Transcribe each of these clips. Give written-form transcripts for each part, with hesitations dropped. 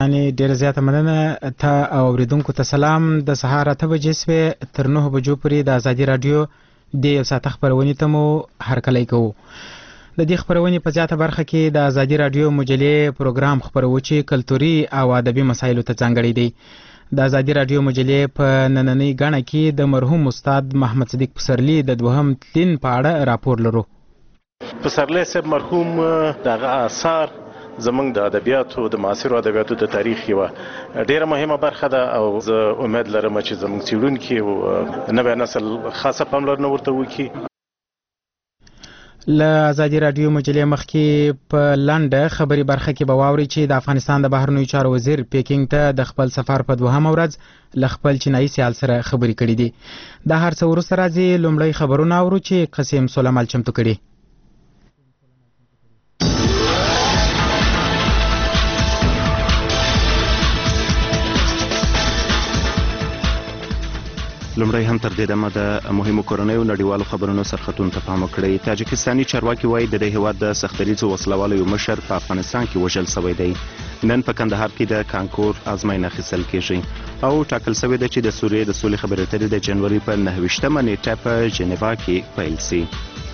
یعنی ډیره زیاته مننه ته او اوریدونکو ته سلام. د سهار 8 بجې سوې تر 9 بجو پورې د ازادي رادیو د یو ساعت خبرونې ته مو هرکلی کوو. د دې خبرونې په زیاته برخه کې د ازادي رادیو مجلې پروګرام خبرو چې کلتوري او ادبي مسایلو ته ځانګړی دی. د ازادي رادیو مجلې په نننۍ غاڼه کې د مرحوم استاد محمد صدیق پسرلي د دوهم تلین په اړه راپور لرو. پسرلی صاحب مرحوم دغه آثار زمونږ د ادبیاتو د معاصرو ادبیاتو د تاریخ یوه ډیره مهمه برخه ده او زه امید لرم چې زمونږ څېړونکي او نوی نسل خاصه پاملرنه ورته وکړي. له ازادي رادیو مجلې مخکې په لنډه خبري برخه کې به واورئ چې د افغانستان د بهرنیو چارو وزیر پیکینګ ته د خپل سفر په دوهمه ورځ له خپل چینایي سیال سره خبرې کړې دي. دا هر څه وروسته راځي. لومړی خبرونه اورو چې قسیم سلیمال چمتو کړي. لومړی هم تر دې دمه د مهمو کورنیو نړیوالو خبرونو سرخطونو ته پام وکړئ. تاجکستاني چارواکي وایي د دې هېواد د سختدریځو وسلوالو یو مشر په افغانستان کې وژل شوی دی. نن په کندهار کې د کانکور ازموینه اخیستل کیږي او ټاکل شوی ده چې د سوریې د سولې خبرې اترې د جنوري په 29مه نیټه په جنیوا کې پیل شي.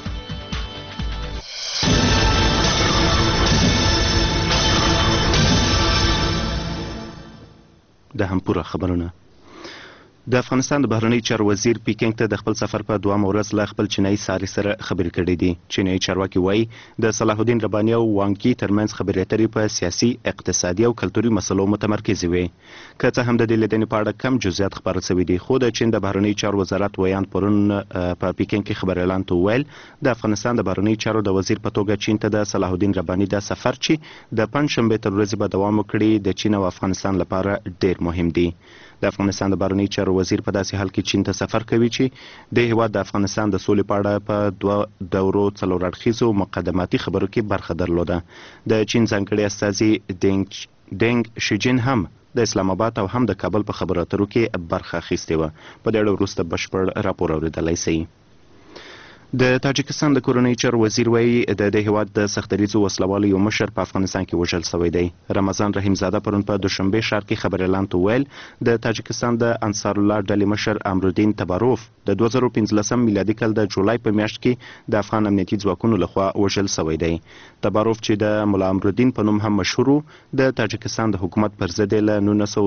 د هم پوره خبرونه. د افغانستان د بهرنیو چارو وزیر پیکینګ ته د خپل سفر په دوامه ورځ له خپل چینایي ساري سره خبرې کړې دي. چینایي چارواکي وایي د صلاح الدین رباني او وانګ یي ترمنځ خبرې اترې په سیاسي، اقتصادي او کلتوري مسلو متمرکزې وې. که څه هم د دې لیدنې په اړه کم جزئیات خپاره شوي دي، خو د چین د بهرنیو چارو وزارت ویان پرون په پیکینګ کې خبر اعلان ته وویل د افغانستان د بهرنیو چارو د وزیر په توګه چین ته د صلاح الدین رباني د سفر چې د پنجشنبې تر ورځې به دوام وکړي د چین او افغانستان لپاره ډیر مهم دی. د افغانستان د بهرنیو چارو وزیر په داسې حال کې چین ته سفر کوي چې د هېواد د افغانستان د سولې په اړه په 2 دورو څلور اړخیزو مقدماتي خبرو کې برخه درلوده. د چین ځانګړي استازي دینګ شیجین هم د اسلام آباد او هم د کابل په خبرو اترو کې برخه اخیستې وه. په دې اړه وروسته بشپړ راپور اورېدلی شئ. د تاجکستان د کورنیو چارو وزیر وایي د دې هېواد د سختدریځو وسلوالو یو مشر په افغانستان کې وژل شوی دی. رمضان رحیم زاده پرون په دوشنبې ښار کې خبر اعلان ته وویل د تاجکستان د انصار الله ډلې مشر امرالدین تباروف د 2015 میلادي کال د جولای په میاشت کې د افغان امنیتي ځواکونو لخوا وژل شوی دی. تباروف چې د ملا امرالدین په نوم هم مشهور و، د تاجکستان د حکومت پر ضد له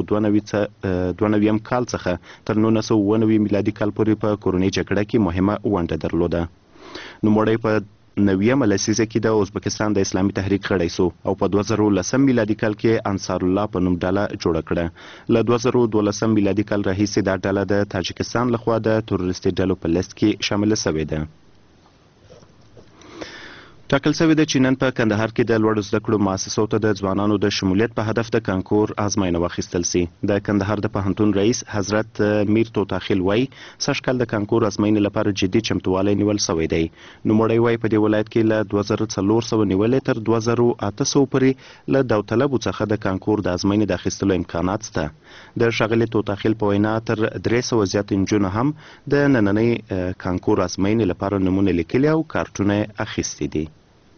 1992 کال څخه تر 1999 میلادي کال پورې په کورنۍ جګړه کې مهمه ونډه درلوده. نوموړی په 90مه لسیزه کې د ازبکستان د اسلامي تحریک غړی سو او په 2010 میلادي کال کې انصار الله په نوم ډله جوړه کړه. له 2012 میلادي کال راهیسې دا ډله د تاجکستان لخوا د تروریستي ډلو په لیست کې شامله شوې ده. ټاکل شوې ده چې نن په کندهار کې د لوړو زده کړو مؤسسو ته د ځوانانو د شمولیت په هدف د کانکور ازموینه واخیستل شي. د کندهار د پوهنتون رئیس حضرت میر توتاخیل وایي سږ کال د کانکور ازموینې لپاره جدي چمتووالی نیول شوی دی. نوموړی وایي په دې ولایت کې له 2400 نیولې تر 2800 پورې له داوطلبو څخه د کانکور د ازموینې د اخیستلو امکانات شته. د ښاغلي توتاخیل په وینا تر 300 زیات نجونو هم د نننۍ کانکور ازموینې لپاره نومونه لیکلي او کارټونه اخیستي دي.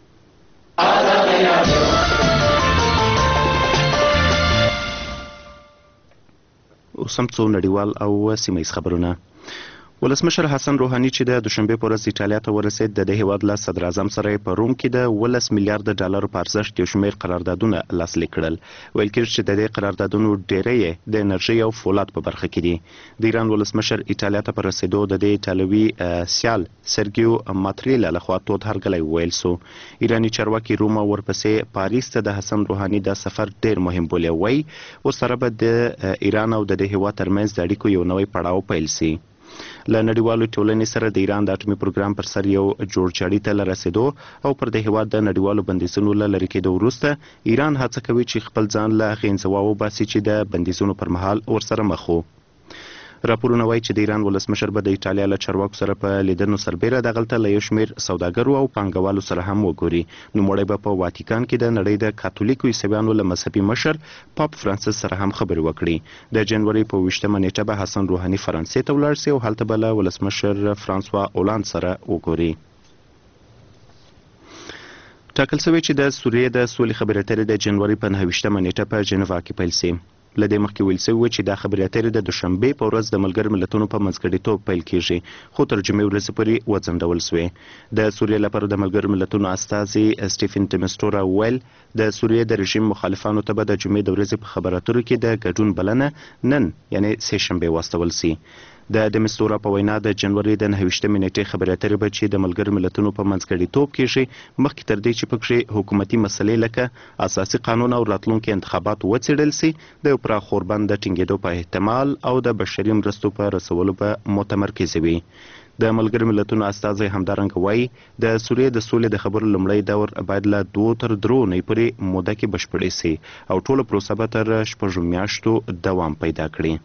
اوس هم څو نړیوال او سیمه ییز خبرونه. ولسمشر حسن روحاني چې د دوشنبې په ورځ ایټالیا ته ورسېد د دې هېواد له صدر اعظم سره په روم کې د 18 میلیارډ ډالرو په ارزښت یو شمېر قراردادونه لاسلیک کړل. ویل کېږي چې د دې قراردادونو ډیری یې د انرژۍ او فولاد په برخه کې دي. د ایران ولسمشر ایټالیا ته په رسېدو د دې ایټالوي سیال سرګیو ماتریلا لخوا تود هرکلی وویل سو. ایراني چارواکي روم او ورپسې پاریس ته د حسن روحاني دا سفر ډیر مهم بولي. وایي ورسره به د ایران او د دې هېواد ترمنځ د اړیکو یو نوی پړاو پیل شي. له نړیوالو ټولنې سره د ایران د اټومي پروګرام پر سر یو جوړجاړي ته له رسېدو او پر دې هېواد د نړیوالو بندیزونو له لرې کېدو وروسته ایران هڅه کوي چې خپل ځان له هغې انزوا وباسي چې د بندیزونو پر مهال ورسره مخ و. راپورونه وایي چې د ایران ولسمشر به د ایټالیا له چارواکو سره په لیدنو سربیره دغلته له یو شمېر سوداګرو او پانګوالو سره هم وګوري. نوموړی به په واتیکان کې د نړۍ د کاتولیکو عیسویانو له مذهبي مشر پاپ فرانسیس سره هم خبرې وکړي. د جنوري په 20مه نیټه به حسن روحاني فرانسې ته ولاړ سي او هلته به له ولسمشر فرانسوا اولاند سره وګوري. ټاکل شوی چې د سوریې د سولې خبرې اترې د جنوري په 29مه نیټه په ژنیوا کې پیل شي. له دې مخکې ویل شوي چې دا خبرې اترې د دوشنبې په ورځ د ملګرو ملتونو په منځګړیتوب پیل کیږي، خو تر جمعې ورځې پورې وځنډول شوې. د سوریې لپاره د ملګرو ملتونو استازي سټیفن ډیمسټورا ویل د سوریې د رژیم مخالفانو ته به د جمعې د ورځې په خبرو اترو کې د ګډون بلنه نن یعنی سه شنبه واستول شي. د ډیمسټورا په وینا د جنوري د 29مې نیټې خبرې اترې به چې د ملګرو ملتونو په منځګړیتوب کېږي مخکې تر دې چې پکې حکومتي مسلې لکه اساسي قانون او راتلونکي انتخابات وڅېړل شي د یو پراخ غوربند د ټینګېدو په احتمال او د بشري مرستو په رسولو به متمرکز وي. د ملګرو ملتونو استازی همدارنګه وایي د سوریې د سولې د خبرو لومړی دور باید له 2 تر 3 اونۍ پورې موده کې بشپړې شي او ټوله پروسه به تر 6 میاشتو دوام پیدا کړي.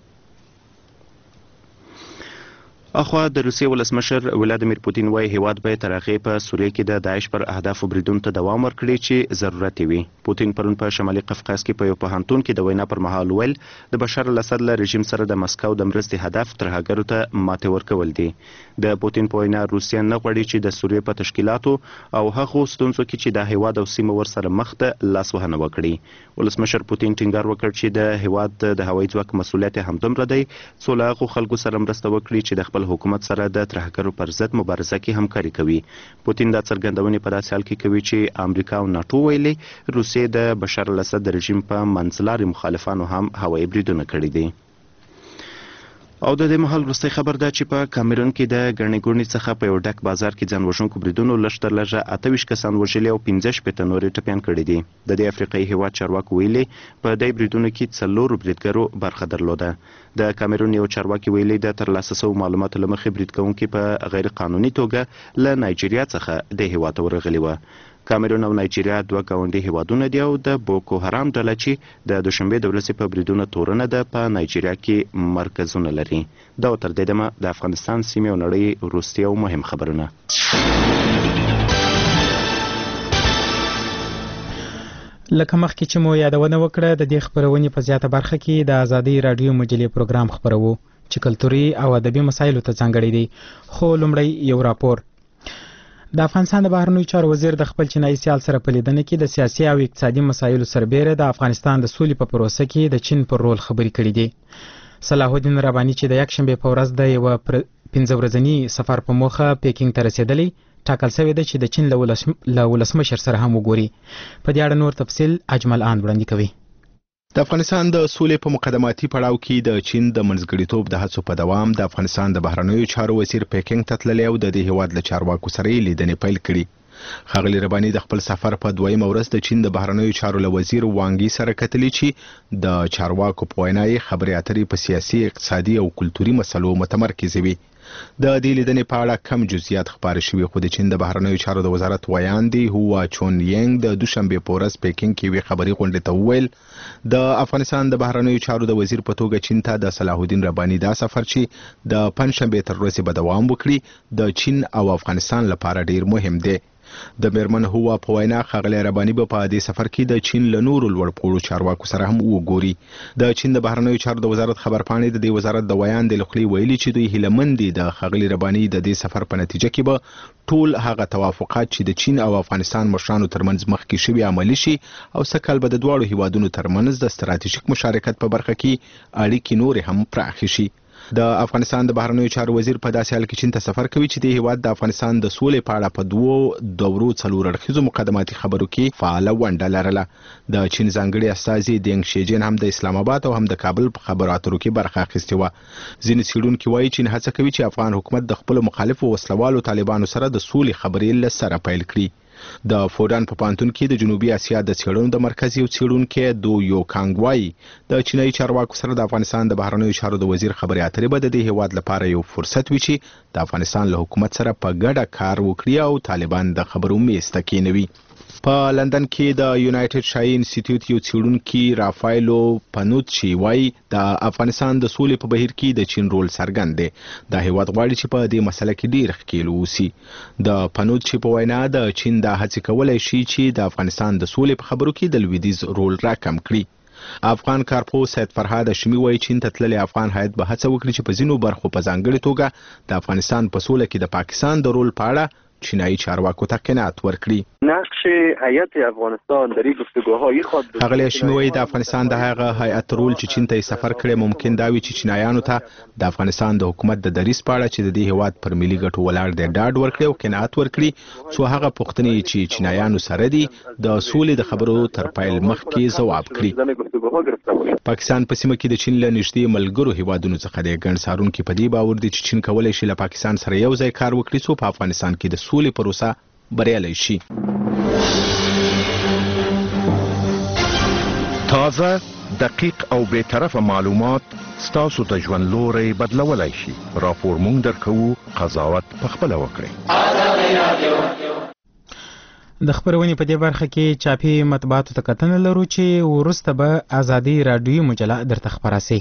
اخوا د روسیې ولسمشر ولادیمیر پوتین وایي هیواد به تر هغې په سوریې کې د داعش پر اهدافو بریدونو ته دوام ورکړي چې ضرورت وي. پوتین پرون په شمالي قفقاز کې په یو پوهنتون کې د وینا پر مهال ویل د بشار الاسد له رژیم سره د مسکو د مرستې هدف ترهګرو ته ماتې ورکول دي. د پوتین په وینا روسیه نه غواړي چې د سوریې په تشکیلاتو او هغو ستونزو کې چې د هیواد او سیمه ورسره مخ ده لاسوهنه وکړي. ولسمشر پوتین ټینګار وکړ چې د هیواد د هوایي ځواک مسؤلیت همدومره دی څو له هغو خلکو سره مرسته وکړي چې د خپل حکومت سره د ترهګرو پر ضد مبارزه کې همکاري کوي. پوتین دا څرګندونې په داسې حال کې کوي چې امریکا او ناټو ویلي روسیې د بشار الاسد د رژیم په منځلاري مخالفانو هم هوایي بریدونه کړي دي. او د دې مهال وروستی خبر ده چې په کامرون کې د ګڼې ګوڼې څخه په یو ډک بازار کې ځان وژونکو بریدونو لږ تر لږه 28 کسان وژلي او 15 نورې ټپیان کړي دي. د دې افریقایي هیواد چارواکو ویلي په دې بریدونو کې 4 بریدګرو برخه درلوده. د کامرون یو چارواکي ویلي د ترلاسه شویو معلوماتو له مخې برید کوونکي په غیر قانوني توګه له نایجیریا څخه د هیواد ته ورغلي وه. کامرون او نایجیریا دوه ګاونډي هیوادونه دي او د بوکو حرام ډله چې د دوشنبې د ورځې په بریدونو تورنه ده په نایجیریا کې مرکزونه لري. دا تر دې دمه د افغانستان سیمې او نړۍ وروستي او مهم خبرونه. لکه مخکې چې مو یادونه وکړه د دې خبرونې په زیاته برخه کې د آزادۍ رادیو مجلې پروګرام خبرو چې کلتوري او ادبي مسایلو ته ځانګړی دی. خو لومړی یو راپور. د افغانستان د بهرنیو چارو وزیر د خپل چینایي سیال سره په لیدنه کې د سیاسي او اقتصادي مسایلو سربیره د افغانستان د سولې په پروسه کې د چین پر رول خبرې کړې دي. صلاح الدین رباني چې د یکشنبې په ورځ د یو 15 ورځني سفر په موخه پیکینګ ته رسیدلی ټاکل شوی دی چې د چین له ولسمشر سره هم وګوري. په دې اړه نور تفصیل اجمل آن وړاندې کوي. د افغانستان د سولې په مقدماتي پړاو کې د چین د منځګړیتوب د هڅو په دوام د افغانستان د بهرنیو چارو وزیر پیکینګ ته تللی او د دې هیواد له چارواکو سره یې لیدنې پیل کړي. ښاغلي رباني د خپل سفر په 2مه ورځ د چین د بهرنیو چارو له وزیر وانګي سره کتلي چې د چارواکو په وینا یې خبرې اترې په سیاسي، اقتصادي او کلتوري مسلو متمرکز وي. د دې لیدنې په اړه کم جزئیات خبرې شوي خو د چین د بهرنیو چارو د وزارت ویاندې هوا چون ینګ د دوشنبې په ورځ پیکینګ کې وی خبري غونډې ته وویل د افغانستان د بهرنیو چارو د وزیر په توګه چین ته د صلاح الدین رباني دا سفر چې د پنځشنبې تر ورځې به دوام وکړي د چین او افغانستان لپاره ډیر مهم دی. د میرمن هوا په وینا ښاغلی رباني به په دې سفر کې د چین له نورو لوړپوړو چارواکو سره هم وګوري. د چین د بهرنیو چارو د وزارت خبرپاڼې د دې وزارت د ویاندې له خولې ویلي چې دوی هیلهمند دي د ښاغلي رباني د دې سفر په نتیجه کې به ټول هغه توافقات چې د چین او افغانستان مشرانو ترمنځ مخکې شوي عملي شي او سږ کال به د دواړو هیوادونو ترمنځ د ستراتیژیک مشارکت په برخه کې اړیکې نورې هم پراخې شي. د افغانستان د بهرنیو چارو وزیر په داسې حال کې چین ته سفر کوي چې د هیواد د افغانستان د سولې په اړه په 2 دورو 4 اړخیزو مقدماتي خبرو کې فعاله ونډه لرله. د چین ځانګړي استازي دینګ شیجن هم د اسلام آباد او هم د کابل په خبرو اترو کې برخه اخیستې وه. ځینې څېړونکي وایي چین هڅه کوي چې افغان حکومت د خپلو مخالفو وسلوالو طالبانو سره د سولې خبرې له سره پیل کړي. د فودان په پانتون کې د جنوبي اسیا د څېړنو د مرکز یو څېړونکی دو یو کانګ وایي د چینایي چارواکو سره د افغانستان د بهرنیو چارو د وزیر خبرې اترې به د دې هیواد لپاره یو فرصت وي چې د افغانستان له حکومت سره په ګډه کار وکړي او طالبان د خبرو میز ته کېنوي. په لندن کې د یونایټډ شای انسټیټیوټ یو څېړونکي رافایلو پنوچي وایي د افغانستان د سولې په بهیر کې د چین رول څرګند دی. دا هیواد غواړي چې په دې مسله کې ډیر ښکیل واوسي. د پنوچي په وینا د چین دا هڅې کولی شي چې د افغانستان د سولې په خبرو کې د لویدیځ رول راکم کړي. افغان کارپو سید فرهاد هاشمي وایي چین ته تللی افغان هیات به هڅه وکړي چې په ځینو برخو په ځانګړې توګه د افغانستان په سوله کې د پاکستان د رول په اړه چینایي چارواکو ته قناعت ورکړي. نقش هیئت افغانستان در این گفتگوهای خود ښاغلی هاشمي وایي د افغانستان د هغه هیئت رول چې چین ته سفر کړی ممکن دا وي چې چینایانو ته د افغانستان د حکومت د دریځ په اړه چې د دې هیواد پر ملي ګټو ولاړ دی ډاډ ورکړي او قناعت ورکړي څو هغه پوښتنې چې چینایانو سره دي د سولې د خبرو تر پیل مخکې ځواب کړي. پاکستان په سیمه کې د چین له نږدې ملګرو هیوادونو څخه دی. ګڼ څارونکي په دې باور دي چې چین کولی شي له پاکستان سره یو ځای کار وکړي څو په افغانستان کې د سولې پروسه بریالی شي. تازه، دقیق او بی‌طرفه معلومات ستاسو د ژوند لوری بدلولی شي. راپور مونږ درکوو، قضاوت پخپله وکړئ. د خبرونې په دې برخه کې چاپي مطبوعاتو ته کتنه لرو چې وروسته به ازادي راډیویي مجله درته خپره سي.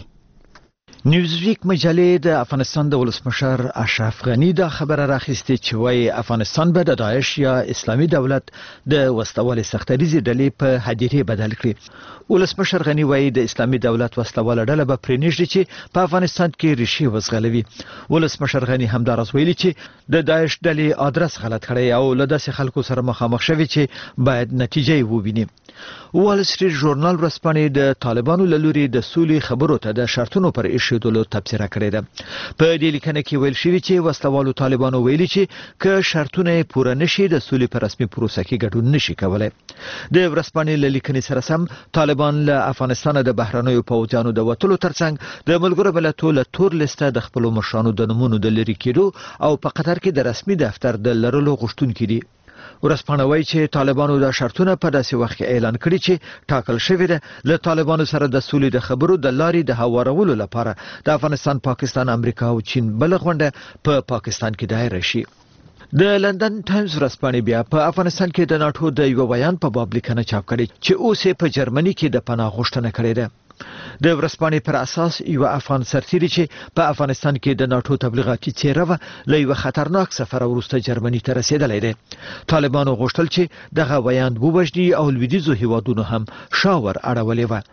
نیوزویک مجلې د افغانستان د ولسمشر اشرف غنی دا خبره راخیستې چې وايي افغانستان به د داعش یا اسلامي دولت د وسلوالې سختریزې ډلې په هدیرې بدل کړي. ولسمشر غنی وايي د اسلامي دولت وسلواله ډله به پرېنږدي چې په افغانستان کې ریښې وزغلوي. ولسمشر غنی همداراز ویلي چې د داعش ډلې ادرس غلط کړی او له داسې خلکو سره مخامخ شوي چې باید نتیجه یې وویني. وال سټریټ ژورنال ورځپاڼې د طالبانو له لوري د سولې خبرو ته د شرطونو پر ایښودلو تبصره کړې ده. په دې لیکنه کې ویل شوي چې وسلوالو طالبانو ویلي چې که شرطونه یې پوره نشي د سولې په رسمي پروسه کې ګډون نشي کولی. د ورځپاڼې له لیکنې سره سم طالبان له افغانستان د بهرنیو پوځیانو د وتلو ترڅنګ د ملګرو ملتونو له تور لیسته د خپلو مشرانو د نومونو د لرې کېدو او په قطر کې د رسمي دفتر د لرلو غوښتونکي دي. ورځپاڼه وایي چې طالبانو دا شرطونه په داسې وخت کې اعلان کړي چې ټاکل شوی ده له طالبانو سره د سولې د خبرو د لارې د هوارولو لپاره د افغانستان، پاکستان، امریکا او چین بل غونډه په پاکستان کې دایر شي. د لندن ټایمز ورځپاڼې بیا په افغانستان کې د ناټو د یو بیان په باب لیکنه چاپ کړي چې اوس یې په جرمني کې د پناه غوښتنه کړې ده. د ورځپاڼې پر اساس یو افغان سرتیری چې په افغانستان کې د ناټو تبلیغاتي څیره و له یو خطرناک سفر وروسته جرمني ته رسیدلی دی. طالبانو غوښتل چې دغه بیان ووژني او لویدیځو هیوادونو هم شاور اړولې وه.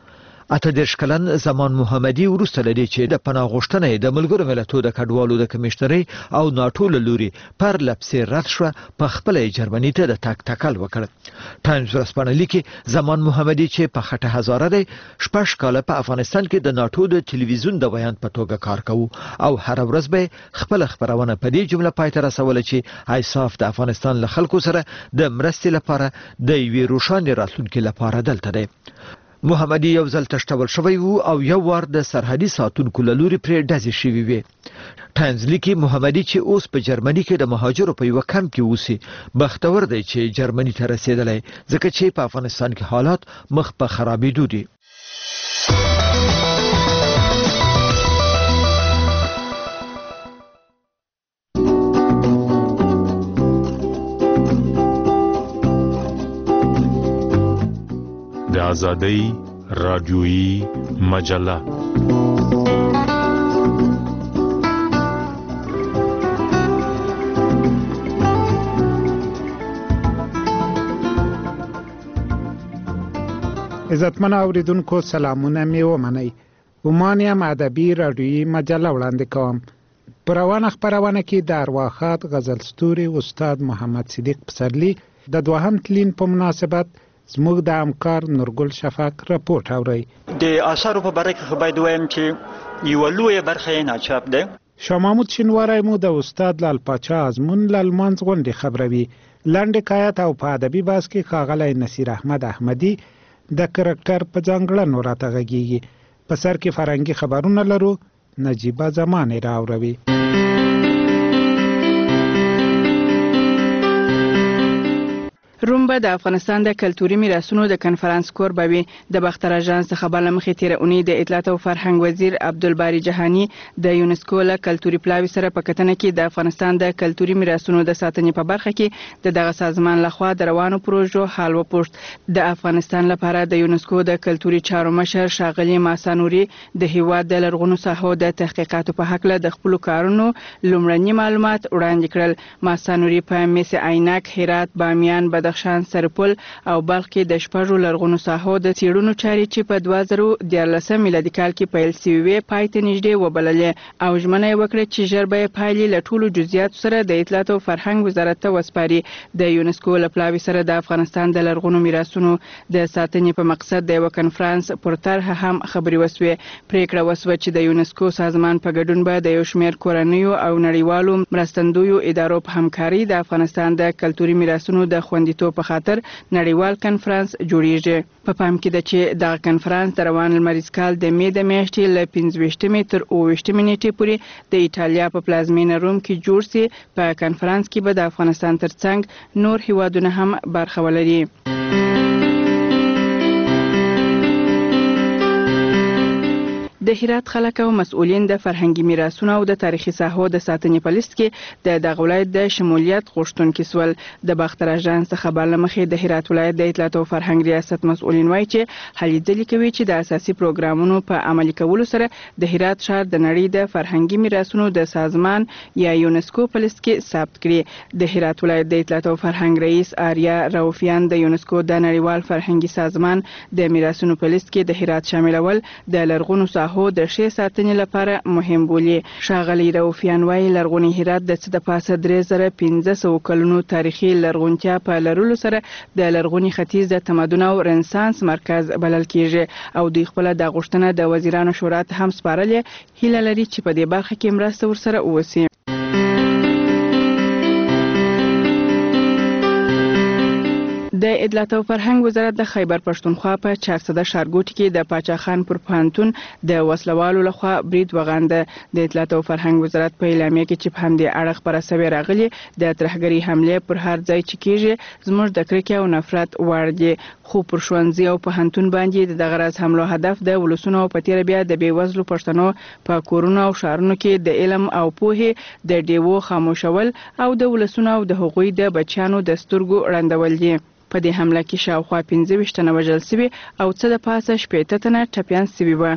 38 کلن زمان محمدي وروسته لدی چې د پناه غوښتنې د ملګرو ملتونو د کډوالو د کمشنرۍ او ناټو له لوري پر لپسې رد شوه په خپله جرمني ته د تګ ټکل وکړ. ټایمز ورځپاڼه لیکي زمان محمدي چې په خټه هزاره دی 6 کاله په افغانستان کې د ناټو د تلویزیون د بیان په توګه کار کوو او هر ورځ به خپل خبرونه په دې جمله پای ته رسوله چې ایساف د افغانستان له خلکو سره د مرستې لپاره د یوې روښانه راتلونکي لپاره دلته دی. محمدي یو ځل تشتول شوی وو او یو وار د سرحدي ساتونکو له لوري پرې ډزې شوي وې. ټایمز لیکي محمدي چې اوس په جرمني کې د مهاجرو په یو کمپ کې اوسي بختور دی چې جرمني ته رسیدلی ځکه چې په افغانستان کې حالات مخ په خرابېدو دي. د آزادۍ راډیویي مجله. عزتمن اوریدونکو سلامونه می ومنئ. عمان یم ادبي راډیویي مجله وړاندې کوم. په روانه خپرونه کې د ارواښاد غزل ستوري استاد محمد صدیق پسرلي د دوهم تلین په مناسبت زموږ د همکار نورګل شفق راپورټ اورئ. د آثارو په باره کې خو باید ووایم چې یوه لویه برخه یې ناچاپ دی. شاه محمود شینواری مو د استاد لال پاچا ازمون له لمانځ غونډې خبروي. لنډ حکایت او په ادبي بحث کې ښاغلی نصیر احمد احمدي د کرکټر په ځانګړنو راته غږیږي. په سر کې فرهنګي خبرونه لرو. نجیبه زمانې راوروي. روم به د افغانستان د کلتوري میراثونو د کنفرانس کوربه وي. د باختر اژانس څخه بل مخې تیره اونۍ د اطلاعات او فرهنګ وزیر عبدالباری جهانی د یونسکو له کلتوري پلاوي سره په کتنه کې د افغانستان د کلتوري میراثونو د ساتنې په برخه کې د دغه سازمان لخوا د روانو پروژو حال وپوښت. د افغانستان لپاره د یونسکو د کلتوري چارو مشر ښاغلي ماسانوري د هیواد د لرغونو ساحو د تحقیقاتو په هکله د خپلو کارونو لومړني معلومات وړاندې کړل. ماسانوري په مس عینک، هرات، بامیان، بدخشان بدخشان، سرپل او بلخ کې د 6 لرغونو ساحو د څېړنو چارې چې په 2014 میلادي کال کې پیل شوې پای ته نږدې وبللې او ژمنه یې وکړه چې ژر به پایلې له ټولو جزئیاتو سره د اطلاعات او فرهنګ وزارت ته وسپاري. د یونسکو له پلاوي سره د افغانستان د لرغونو میراثونو د ساتنې په مقصد د یو کنفرانس پر طرح هم خبري وسوې. پریکړه وسوه چې د یونسکو سازمان په ګډون به د یو شمېر کورنیو او نړیوالو مرستندویو ادارو په همکاري د افغانستان د کلتوري میراثونو د خوندیتوب په خاطر نړیوال کنفرانس جوړیږي. په پام کې ده چې دغه کنفرانس د روان لمریز کال د مې د میاشتې له 15 تر 20 نیټې پورې د ایټالیا په پلازمینه روم کې جوړ سي. په کنفرانس کې به د افغانستان ترڅنګ نور هیوادونه هم برخه ولري. د هرات خلک او مسؤلین د فرهنګي میراثونو او د تاریخي ساحو د ساتنې په لیست کې د ولایت د شمولیت غوښتونکي سول. د باختر اژانس څخه خبر لمخې د هرات ولایت د اطلاعات او فرهنګ ریاست مسؤلین وایي چې هلې ځلې کوي چې د اساسي پروګرامونو په عملي کولو سره د هرات ښار د نړۍ د فرهنګي میراثونو د سازمان یا یونسکو په لیست کې ثبت کړي. د هرات ولایت د اطلاعات او فرهنګ رئیس آریا راوفیان د یونسکو د نړیوال فرهنګي سازمان د میراثونو په لیست کې د هرات شاملول د لرغونو ساحو د ښې ساتنې لپاره مهم بولي. ښاغلی راوفیان وایي لرغونی هرات د څه د پاسه 3500 کلونو تاریخي لرغونتیا په لرلو سره د لرغوني ختیځ د تمدن او رنسانس مرکز بلل کیږي او دوی خپل د غوښتنه د وزیرانو شورا ته هم سپارلې. هیله لري چې په دې برخه کې مرسته ورسره ووسي. د اطلاعات او فرهنګ وزارت د خیبر پښتونخوا په 400 ښارګوټي کې د پاچا خان پر پوهنتون د وسلوالو لخوا برید وغانده. د اطلاعات او فرهنګ وزارت په اعلامیه کې چې په همدې اړه خبره سوې راغلي د ترهګري حمله پر هر ځای چې کیږي زموږ د کرکې او نفرت وړ دي، خو پر ښوونځي او پوهنتون باندې دغه راز حملو هدف د ولسونو په تیر بیا د بیوزلو پښتنو په کورونو او شهرونو کې د علم او پوهې د ډیوو خاموشول او د ولسونو او د هغوی د بچیانو د سترګو ړندول دي. په دې حمله کې شاوخوا 15 تنه وژل شوي او څه د پاسه 80 تنه ټپیان شوي وو.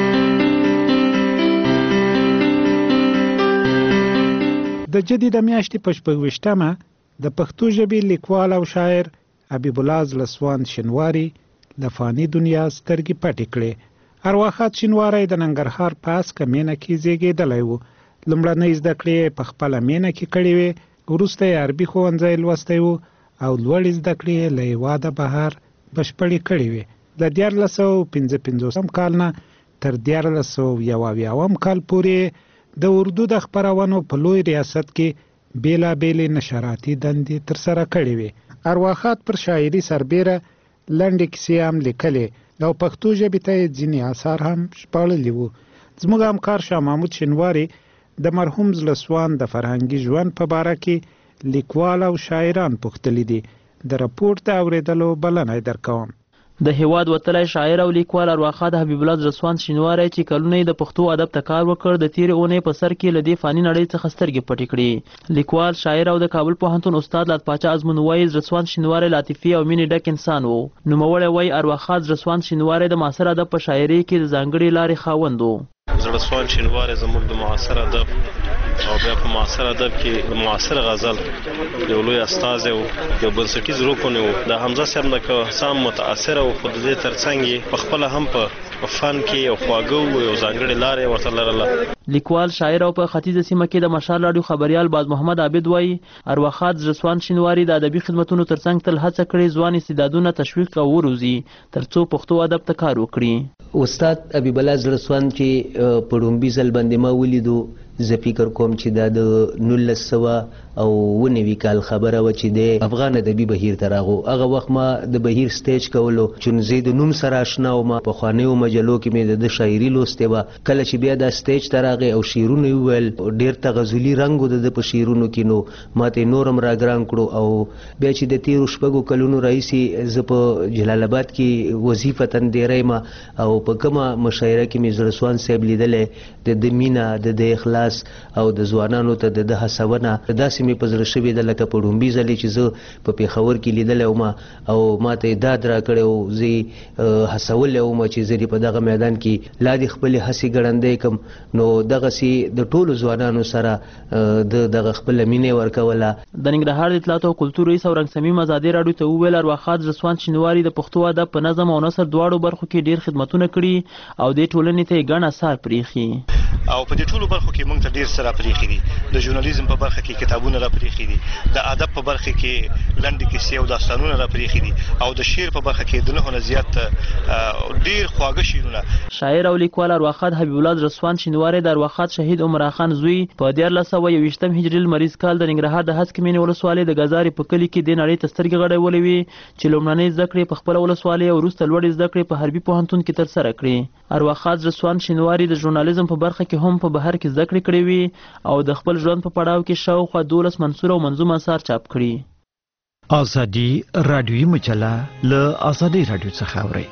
د جدي د میاشتې په 26مه د پښتو ژبې لیکوال او شاعر حبیب الله زلسوان شینواری د فانی دنیا سترګې پټې کړې. ارواښاد شینواری د ننګرهار په اسکه مینه کې زیږېدلی و. لومړنۍ زده کړې په خپله مینه کې کړې وې. وروسته یې عربي ښوونځی لوستی و او لوړې زده کړې له هېواده بهر بشپړې کړې وې. د 1455 کال نه تر 1471 کال پورې د اردو د خپرونو په لوی ریاست کې بېلابېلې نشراتي دندې ترسره کړې وې. ارواښاد پر شاعري سربیره لنډې کیسې هم لیکلې او پښتو ژبې ته یې ځینې اثار هم ژباړلي وو. زموږ همکار شاه محمود شینواری د مرحوم زلسوان د فرهنګي ژوند په باره کې لیکوال او شاعران پوښتلي دي. د راپورټ د اورېدلو بلنه درکوم. د هیواد وتلی شاعر او لیکوال ارواښاد حبیب الله زلسوان شینواری چې کلونه یې د پښتو ادب ته کار وکړ د تېرې اونۍ په سر کې له دې فاني نړۍ څخه سترګې پټې کړې. لیکوال، شاعر او د کابل پوهنتون استاد لات پاچا ازمون وایي زلسوان شینواری له عاطفې او مینې ډک انسان و. نوموړی وایي ارواښاد زلسوان شینواری د معاصر ادب په شاعرۍ کې د ځانګړې لارې خاوند و. زلسوان شینواری زموږ د معاصر ادب او بیا په معاصر ادب کې معاصر غزل یو لوی استازی و، یو بنسټیز رکن و. د حمزه صاحب نه که سم متاثره و، خو د دې ترڅنګ یې پخپله هم په فن کې یو خواږه و، یو ځانګړې لارې ورته لرله. لیکوال، شاعر او په ختیځه سیمه کې د مشال راډیو خبریال باز محمد عابد وایي ارواښاد زلسوان شینواری د ادبي خدمتونو ترڅنګ تل هڅه کړې ځوان استعدادونه تشویق او وروزي ترڅو پښتو ادب ته کار وکړي. استاد حبیب الله زلسوان چې په ډومبي ځل باندې ما ولیدو، زه فکر کوم چې دا د 1990 کال خبره و چې د افغان ادبي بهیر ته راغو. هغه وخت ما د بهیر سټیج کولو چونزې د نوم سره آشنا وم. په پخوانیو مجلو کې مې د شاعري لوستې وه. کله چې بیا دا سټیج ته راغی او شعرونه یې وویل، ډېر تغزلي رنګ و د په شعرونو کې، نو ما ته یې نور هم راګران کړو. او بیا چې د تېرو 6 کلونو راهیسې زه په جلال آباد کې وظیفتاً ډېری یم او په کومه مشاعره کې مې زلسوان صاحب لیدلی د مینه، د اخلاص، احساس او د ځوانانو ته د هڅونه داسې مې په زړه شوې ده لکه په ډومبي ځلې چې زه په پیښور کې لیدلی وم او ما ته یې داد راکړی و زه هڅولی وم چې زه په دغه میدان کې لا دې خپلې هڅې ګړندۍ کړم نو دغسې د ټولو ځوانانو سره د دغه خپله مینې ورکوله. د ننګرهار د اطلاعاتو او کلتور رئیس او رنګ سمیم ازادي راډیو ته وویل ارواښاد رضوان شینواري د پښتو ادب په نظم او نثر دواړو برخو کې ډېر خدمتونه کړي او دې ټولنې ته یې ګڼ اثار پرېښي او په دې ټولو برخو کې موږ ته ډېر څه راپرېښي دي. د ژورنالیزم په برخه کې کتابونه راپرېښي دي، د ادب په برخه کې لنډې کیسې او داستانونه راپرېښي دي او د شعر په برخه کې د 9 نه زیات ډېر خواږه شعرونه. شاعر او لیکوال ارواښاد حبیب الله رضوان شینواري د ارواښاد شهید عمر خان زوی په 1421 هجري لمریز کال د ننګرهار د هسک مینې ولسوالۍ د ګزارې په کلي کې د نړۍ ته سترګې غړولې وي چې لومړنۍ زده کړې په خپله ولسوالۍ او وروسته لوړې زده کړې په حربي پوهنتون کې ترسره کړې. ارواښاد رضوان شینواري د ژورنالیزم په برخه کې هم په بهر کې زده کړې کړې وي او د خپل ژوند په پړاو کې شاوخوا 12 منثور او منظوم اثار چاپ کړي. ازادي رادیویي مجله له ازادي رادیو څخه اورئ.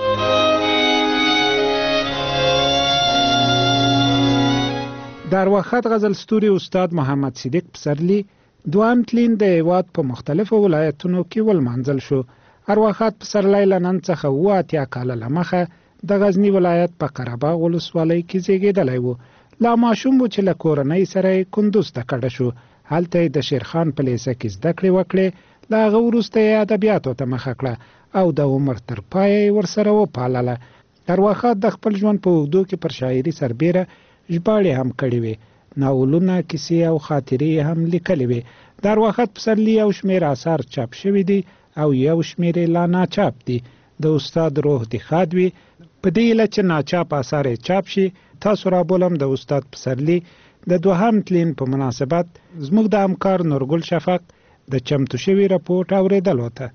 د ارواښاد غزل ستوري استاد محمد صدیق پسرلي دوام تلین د هیواد په مختلفو ولایتونو کې ولمانځل شو. ارواښاد پسرلی له نن څخه 80 کاله له مخه د غزني ولایت په قرهباغ ولسوالۍ کې زیږېدلی و. لا ماشوم و چې له کورنۍ سره یې کندوز ته کډه شو. هلته یې د شیرخان په لیسه کې زده کړې وکړې. له هغه وروسته یې ادبیاتو ته مخه کړه او د عمر تر پایه یې ورسره وپالله. ارواښاد د خپل ژوند په اوږدو کې پر شاعري سربیره ژباړې هم کړې وې، ناولونه، کیسې او خاطرې هم لیکلې وې. د ارواښاد پسرلي یو شمېر اثار چاپ شوي دي او یو شمېر یې لا ناچاپ دي. د استاد روح دې ښاد وي. په دې هیله چې ناچاپ اثار یې چاپ شي، تاسو رابولم د استاد پسرلي د دوهم تلین په مناسبت زموږ د همکار نورګل شفق د چمتو شوي راپورټ اورېدلو ته.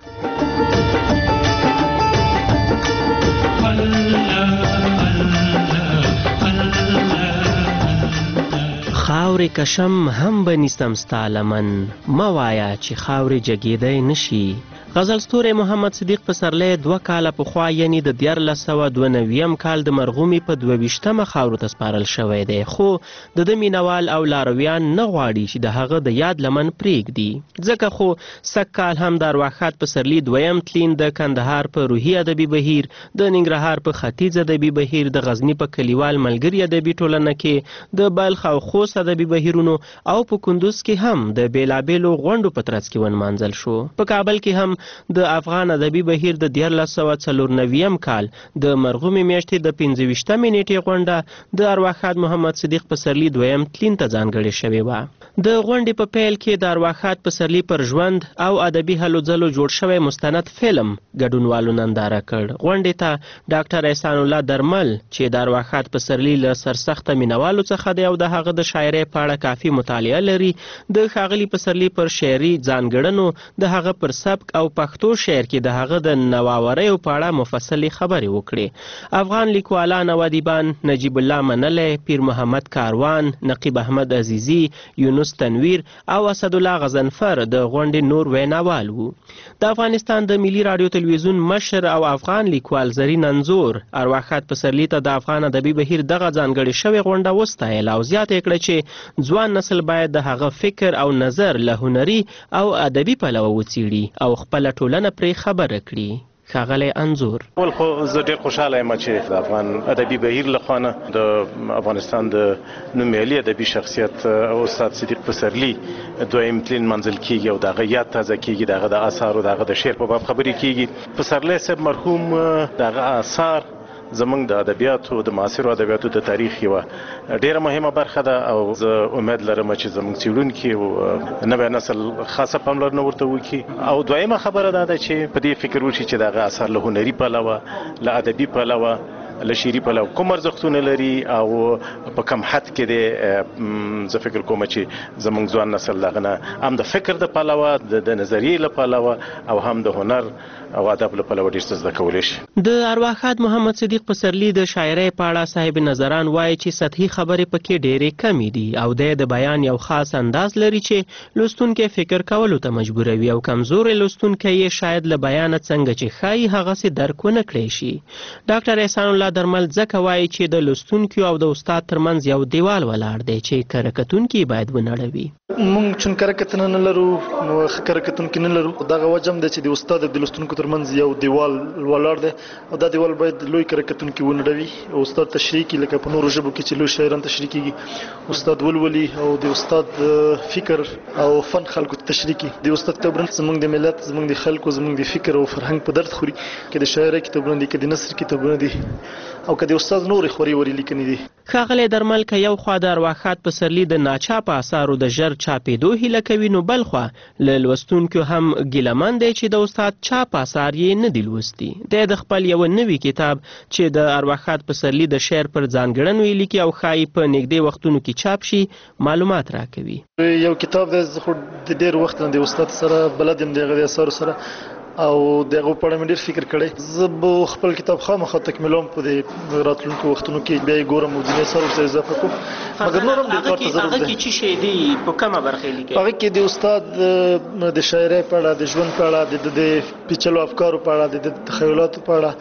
خاورې کشم هم به نیستم ستا لمن، مه وایه چې خاورې جګېدی نشي. غزل ستوری محمد صدیق پسرلی 2 کاله پخوا یعنی د 1492 کال د مرغومي په 22مه خاورو ته سپارل شوی دی، خو د ده مینوال او لارویان نه غواړي چې د هغه د یاد لمن پرېږدي. ځکه خو سږ کال هم د ارواښاد پسرلي 2م تلین د کندهار په روحي ادبي بهیر، د ننګرهار په ختیځ ادبي بهیر، د غزني په کلیوال ملګري ادبي ټولنه کې، د بلخ او خوست ادبي بهیرونو او په کندوز کې هم د بېلابېلو غونډو په ترڅ کې ونمانځل شو. په کابل کې هم د افغان ادبي بهیر د 1494 کال د مرغومي میاشتې د 25مې نیټې غونډه د ارواښاد محمد صدیق پسرلي 2م تلین ته ځانګړې شوې وه. د غونډې په پیل کې د ارواښاد پسرلي پر ژوند او ادبي هلو ځلو جوړ شوی مستند فلم ګډونوالو ننداره کړ. غونډې ته ډاکټر احسان الله درمل چې د ارواښاد پسرلي له سرسخته مینوالو څخه دی او د هغه د شاعرۍ په اړه کافي مطالعه لري، د ښاغلي پسرلي پر شعري ځانګړنو، د هغه پر سبک او پښتو شعر کې د هغه د نوآوریو په اړه مفصلې خبرې وکړې. افغان لیکوالان او ادیبان نجیب الله منلی، پیر محمد کاروان، نقیب احمد عزیزي، یونس تنویر او اسدالله غضنفر د غونډې نور ویناوال وو. د افغانستان د ملي راډیو تلویزیون مشر او افغان لیکوال زرین انځور ارواښاد پسرلي ته د افغان ادبي بهیر دغه ځانګړې شوې غونډه وستایله او زیاته یې کړه چې ځوان نسل باید د هغه فکر او نظر له هنري او ادبي پلوه وڅېړي او خپله ټولنه پرې خبره کړي. ښاغلی انځور: اول خو زه ډېر خوشحاله یم چې د افغان ادبي بهیر له خوا نه د افغانستان د نومیالي ادبي شخصیت استاد صدیق پسرلي 2م تلین منځل کېږي او د هغه یاد تازه کېږي، د هغه د اثارو، د هغه د شعر په باب خبرې کېږي. پسرلی صاحب مرحوم د هغه اثار زمونږ د ادبیاتو، د معاصرو ادبیاتو د تاریخ یوه ډېره مهمه برخه ده او زه امید لرم چې زمونږ څېړونکي او نوی نسل خاصه پاملرنه ورته وکړي. او دویمه خبره دا ده چې په دې فکر وشي چې د هغه اثار له هنري پلوه، له ادبي پلوه، له شعري پلوه کوم ارزښتونه لري او په کم حد کې دی. زه فکر کوم چې زمونږ ځوان نسل دغه نه هم د فکر د پلوه، د نظریې له پلوه او هم د هنر او ادب له پلوه ډېر څه زده کولی شي. د ارواښاد محمد صدیق پسرلي د شاعرۍ په اړه صاحب نظران وایي چې سطحي خبرې پکې ډېرې کمې دي او د بیان یو خاص انداز لري چې لوستونکی فکر کولو ته مجبوروي او کمزوري لوستونکی یې شاید له بیانه څنګه چې ښایي هغسې درک ونه کړی شي. ډاکټر احسان الله الله درمل ځکه وایي چې د لوستونکو او د استاد ترمنځ یو دیوال ولاړ دی چې کره کتونکي باید ونړوي. مونږ چون کره کتنه نه لرو نو کره کتونکي نه لرو، دغه وجم دی چې د استاد او د لوستونکو ترمنځ یو دیوال ولاړ دی او دا دیوال باید لوی کره کتونکي ونړوي او استاد تشریح کړي، لکه په نورو ژبو کې چې لوی شاعران تشریح کیږي استاد ولولي او د استاد فکر او فن خلکو تشریح کړي. د استاد کتابونه زمونږ د ملت، زمونږ د خلکو، زمونږ د فکر او فرهنګ په درد خوري، کې د شاعرۍ کتابونه دي، کې د نثر کتابونه دي او که د استاد نورې خوري وري لیکنې دي. ښاغلی درمل که یو خوا د ارواښاد پسرلي د ناچاپه اثارو د ژر چاپېدو هیله کوي، نو بل خوا له لوستونکو هم ګیلهمن دی چې د استاد چاپ اثار یې نه دي لوستي. دی د خپل یو نوي کتاب چې د ارواښاد پسرلي د شعر پر ځانګړنو یې لیکي او ښایي په نږدې وختونو کې چاپ شي معلومات راکوي. یو کتاب دی، زه خو د ډېر وخت نه د استاد سره بلد یم، د هغه د اثارو سره او دغه په اړه مې ډېر فکر کړی. زه به خپل کتاب خامخا تکمیلوم په دې راتلونکو وختونو کې، بیا یې ګورم او ځینې اثارو ته اضافه کوم. مګر نور هم ډېر کار ته ضرورت دی. هغه کې چې شی دی په کومه برخه یې لیکي؟ هغه کې د استاد د شاعرۍ په اړه، د ژوند په اړه، د پیچلو افکارو په اړه، د تخیلاتو په اړه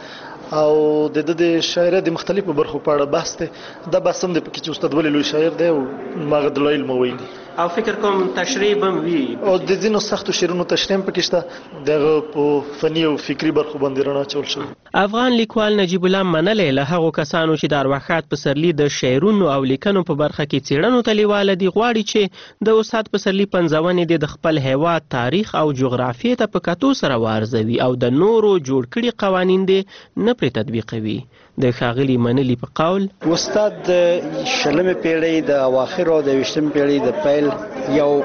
او د شاعرۍ د مختلفو برخو په اړه بحث دی. دا بحث هم دی پکې چې استاد ولې لوی شاعر دی او هغه دلایل مو ویلي او فکر کوم تشریح به وي او د ځینو سختو شعرونو تشریح هم پکې شته، دغه په فني او فکري برخو باندې رڼا اچول شوې. افغان لیکوال نجیب الله منلی له هغو کسانو چې د ارواښاد پسرلي د شعرونو او لیکنو په برخه کې څېړنو ته لیواله دي غواړي چې د استاد پسرلي پنځونې د خپل هیواد تاریخ او جغرافیې ته په کتو سره وارزوي او د نورو جوړ کړي قوانین دې نه پرې تطبیقوي. د ښاغلي منلي په قول استاد د شلمې پیړۍ د اواخرو او د 20مې پیړۍ د پیل یو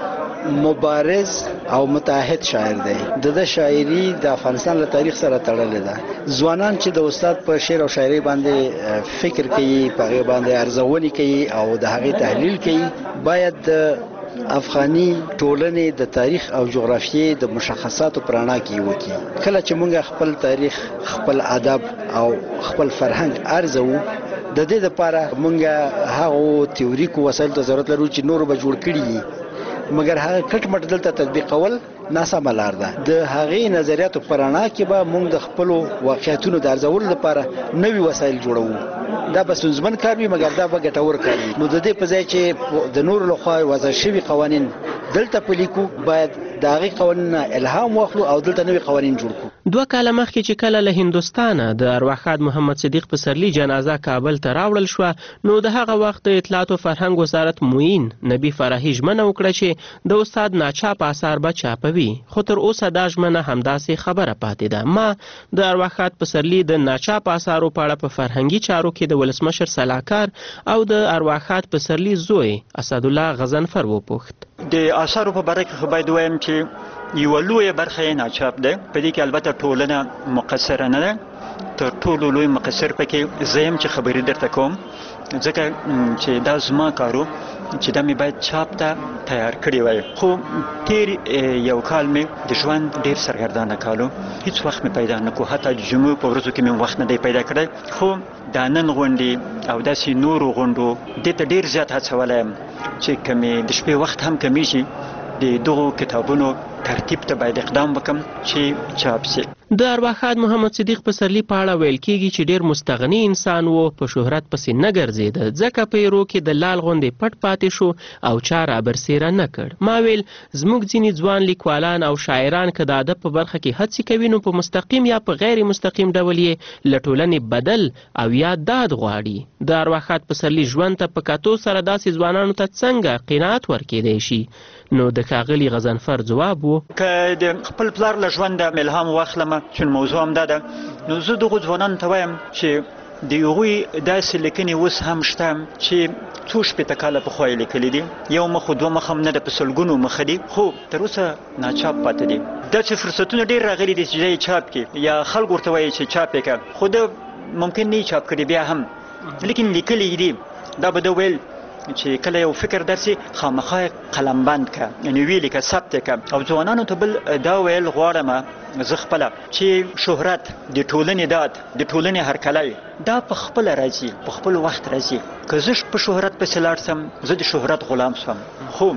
مبارز او متعهد شاعر دی. د شاعري د افغانستان له تاریخ سره تړلې ده. ځوانان چې د استاد په شعر او شاعري باندې فکر کوي، په هغه باندې ارزونې کوي او د هغې تحلیل کوي، باید د افغاني ټولنې د تاریخ او جغرافیې د مشخصاتو په رڼا کې وکړي. کله چې موږ خپل تاریخ، خپل ادب او خپل فرهنګ ارزو، د دې لپاره موږ هغو تیوریکو وسایلو ته ضرورت لرو چې نورو به جوړ کړي دي، مګر هغه کټ مټ دلته تطبیقول ناسمه لار ده. د هغې نظریاتو په رڼا کې به موږ د خپلو واقعیتونو د ارزولو لپاره نوي وسایل جوړوو. دا به ستونزمن کار وي مګر دا به ګټور کار وي. نو د دې په ځای چې د نورو لخوا وضع شوي قوانین دلته پلیکو، باید د هغې قوانین الهام واخلو او دلته نوي قوانین جوړ کړو. 2 کاله مخکې چې کله له هندوستانه د ارواښاد محمد صدیق پسرلي جنازه کابل ته راوړل شوه، نو د هغه وخت د اطلاعات او فرهنګ وزارت معین نبي فرحي ژمنه وکړه چې د استاد ناچاپ اثار به چاپوي، خو تر اوسه دا ژمنه همداسې خبره پاتې ده. ما د ارواښاد پسرلي د ناچاپ اثارو په اړه په فرهنګي چارو کې د ولسمشر سلاکار او د ارواښاد پسرلي زوی اسدالله غضنفر وپوښت. د اثارو په باره کې باید ووایم چې یوه لویه برخه یې ناچاپ ده. په دې کې البته ټولنه مقصره نه ده، تر ټولو لوی مقصر پکې زه یم چې خبرې درته کوم، ځکه چې دا زما کارو چې دا مې باید چاپ ته تیار کړی وای. خو تیر یو کال مې د ژوند ډېر سرګردانه کالو، هیڅ وخت مې پیدا نه کو، حتی جمعو په ورځو کې مې وخت نه دی پیدا کړی. خو دا نن غونډې او داسې نورو غونډو دې ته ډېر زیات هڅولی یم چې که مې د شپې وخت هم کمیږي د دغو کتابونو ترتیب ته باید اقدام وکم چې چاپ شي. د ارواښاد محمد صدیق پسرلي په اړه ویل کېږي چې ډېر مستغني انسان و، په شهرت پسې نه ګرځېده، ځکه په ایرو کې د لال غوندې پټ پاتې شو او چا رابرسېره نه کړ. ما ویل زموږ ځینې ځوان لیکوالان او شاعران که د ادب په برخه کې هڅې کوي، نو په مستقیم یا په غیر مستقیم ډول یې له ټولنې بدل او یا داد غواړي. د ارواښاد پسرلي ژوند ته په کتو سره داسې ځوانانو ته څنګه قناعت ورکېدی شي؟ نو د ښاغلي غضنفر ځواب و که د خپل پلار له ژونده الهام واخلمه، چې موضوع هم دا ده، نو زه دغو ځوانانو ته وایم چې د هغوی داسې لیکنې اوس هم شته چې څو شپېته کاله پخوا یې لیکلي دي، یو مخ و دوه مخ هم نه ده، په سلګونو مخه دي، خو تر اوسه ناچاپ پاتې دي. داسې فرصتونه ډېر راغلي دي چې یې چاپ کړي یا خلک ورته وایي چې چاپ یې کړه، خو ده ممکن نه یې چاپ کړي بیا هم، لیکن لیکلي دي. دا به ده ویل چې کله یو فکر درسي خامخا قلم بند که، یعنې ویې لیکه، ثبت یې که. او ځوانانو ته بل دا ویل غواړم زه خپله چې شهرت د ټولنې داد، د ټولنې هرکلی دا په خپله راځي، په خپل وخت راځي. که زه په شهرت پسې لاړ سم، زه د شهرت غلام سوم، خو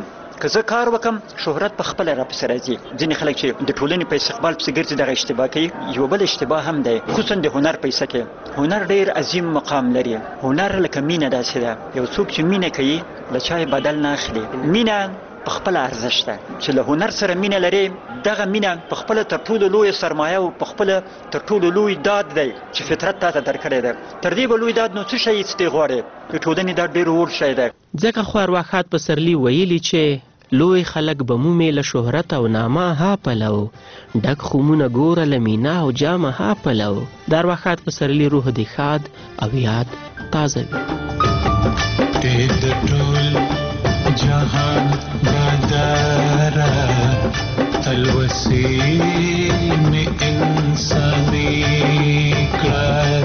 که زه کار وکم شهرت په خپله راپسې راځي. ځینې خلک چې د ټولنې په استقبال پسې ګرځي دغه اشتباه کوي. یو بل اشتباه هم دی خصوصا د هنر پیسه کې. هنر ډېر عظیم مقام لري. هنر لکه مینه داسې ده. یو څوک چې مینه کوي له چا یې بدل نه اخلي. مینه په خپل ارزښت ده چې له هنر سره مینه لري. دغه مینه په خپل تر ټولو لوی سرمایه او په خپل تر ټولو لوی داد دی چې فطرت تاسو درکړی ده. تر دې به لوی داد نو څه شی چې غواړي د ټولنې دا ډېر وړ شی ده. ځکه خو ارواښاد پسرلي ویلي چې لوی خلک به مومې له شهرت او نامه ها پلو ډک خمونه ګوره له مینا او جامه ها پلو. د ارواښاد پسرلي روح دې ښاد او یاد تازه وي. د ټول جهان بدارا تلوسی میں انسانی کړه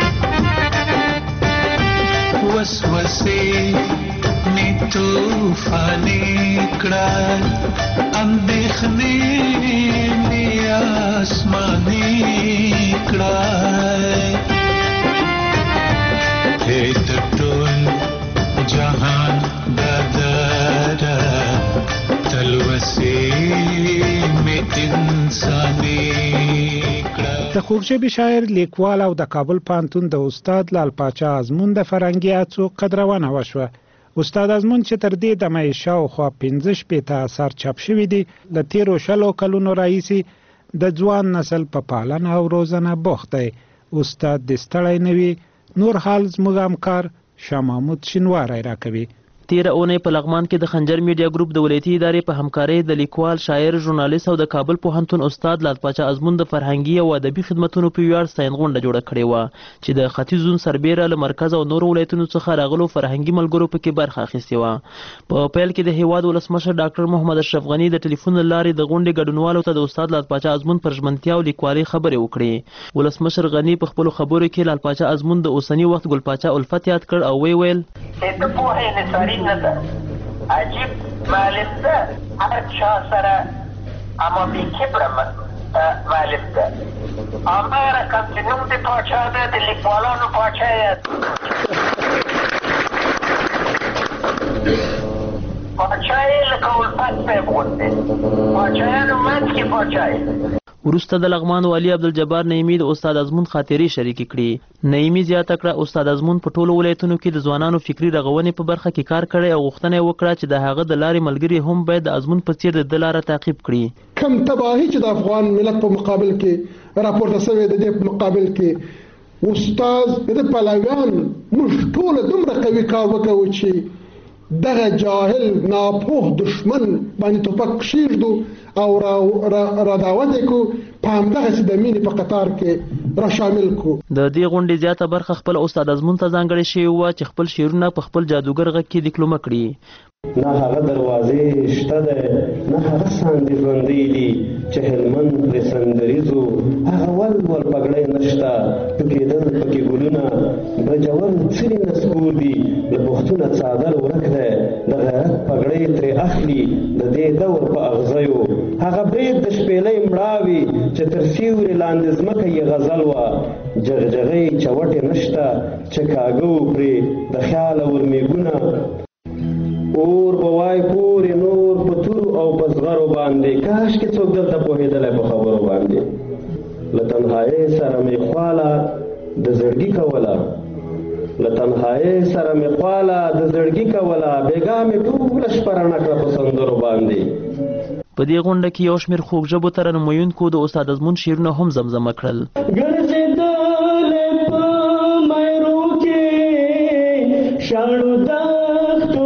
وسوسه نے طوفانی کړه اندېښنې نے آسمانی کړه د ټول جهان بدارا تلوسی میں انسانی کړه. د خوږژبې شاعر لیکوال او د کابل پوهنتون د استاد لال پاچا ازمون د فرهنګي هڅو قدرونه وشوه. استاد ازمون چې تر دې دمه یې شاوخوا 15 شپېته اثار چاپ شوي دي له تېرو 20 کلونو راهیسې د ځوان نسل په پالنه او روزنه بوخت دی. استاد دې ستړی نه وي. نور حال زموږ همکار شاه محمود شینواری راکوي. تیره اونۍ په لغمان کې د خنجر میډیا ګروپ د ولایتي ادارې په همکارۍ د لیکوال، شاعر، ژورنالیست او د کابل پوهنتون استاد لال پاچا ازمون د فرهنګي او ادبي خدمتونو په ویاړ ستاین غونډه جوړه کړې وه چې د ختیځ زون سربیره له مرکز او نورو ولایتونو څخه راغلو فرهنګي ملګرو پکې برخه اخیستې وه. په پیل کې د هیواد ولسمشر ډاکټر محمد اشرف غني د ټلیفون له لارې د غونډې ګډونوالو ته د استاد لال پاچا ازمون پر ژمنتیا او لیکوالۍ خبرې وکړې. ولسمشر غني په خپلو خبرو کې لال پاچا ازمون د اوسني وخت ګل پاچا الفت یاد کړ او ویل عجیب معلم ده هر چا سره اما بی کبره معلم ده. اما رقم چې نوم د پاچا ده د لیکوالانو پاچا پاچا یې لکه الفت صاحب غوندې پاچایانو منځ کې پاچا یې. وروسته د لغمان والي عبدالجبار نعیمي د استاد ازمون خاطرې شریکې کړې. نعیمي زیاته کړه استاد ازمون په ټولو ولایتونو کې د ځوانانو فکري رغونې په برخه کې کار کړی او غوښتنه یې وکړه چې د هغه د لارې ملګري هم باید د ازمون په څیر د لاره تعقیب کړي. کم تباهي چې د افغان ملت په مقابل کې راپورته شوې د دې په مقابل کې استاد د پلویان موږ ټول دومره قوي کار وکړو چې دغه جاهل ناپوه دشمن باندې توپک کښېږدو او را دعوت یې کړو په همدغسې د مینې په قطار کې را شامل کړو. د دې غونډې زیاته برخه خپل استاد ازمون ته ځانګړې شوې وه چې خپل شعرونه په خپل جادوګر غږ کې دیکلومه کړي. نه هغه دروازې شته ده نه هغه ساندې ژوندۍ دي چې هلمند پرې سندریزو هغه ول پګړۍ نشته ټوکېدل پکې ګلونه بجول څرې نسکور دي له پښتونه څادر ورک دی د غیرت پګړۍ ترې اخلي د دې دور په اغزیو هغه برید د شپېلۍ مړاوي چې تر سیوري لاندې ځمکه یې غزل وه جغجغۍ چوټې نشته چې کاږه پرې د خیاله ورمېږونه اور بوای پورې نور په تورو او په زغرو باندې کاش کې څوک دلته پوهېدلی په خبرو باندې له تنهایۍ سره مې خواله د زړګي کوله له تنهایۍ سره مې خواله د زړګي کوله بېګا مې ټوله شپه رڼه کړه په سندرو باندې. په دې غونډه کې یو شمېر خوږ ژبو ترنمویونکو د استاد ازمون شعرونه هم زمزمه کړل. ګرځېدلې په مایرو کې شاړو دښتو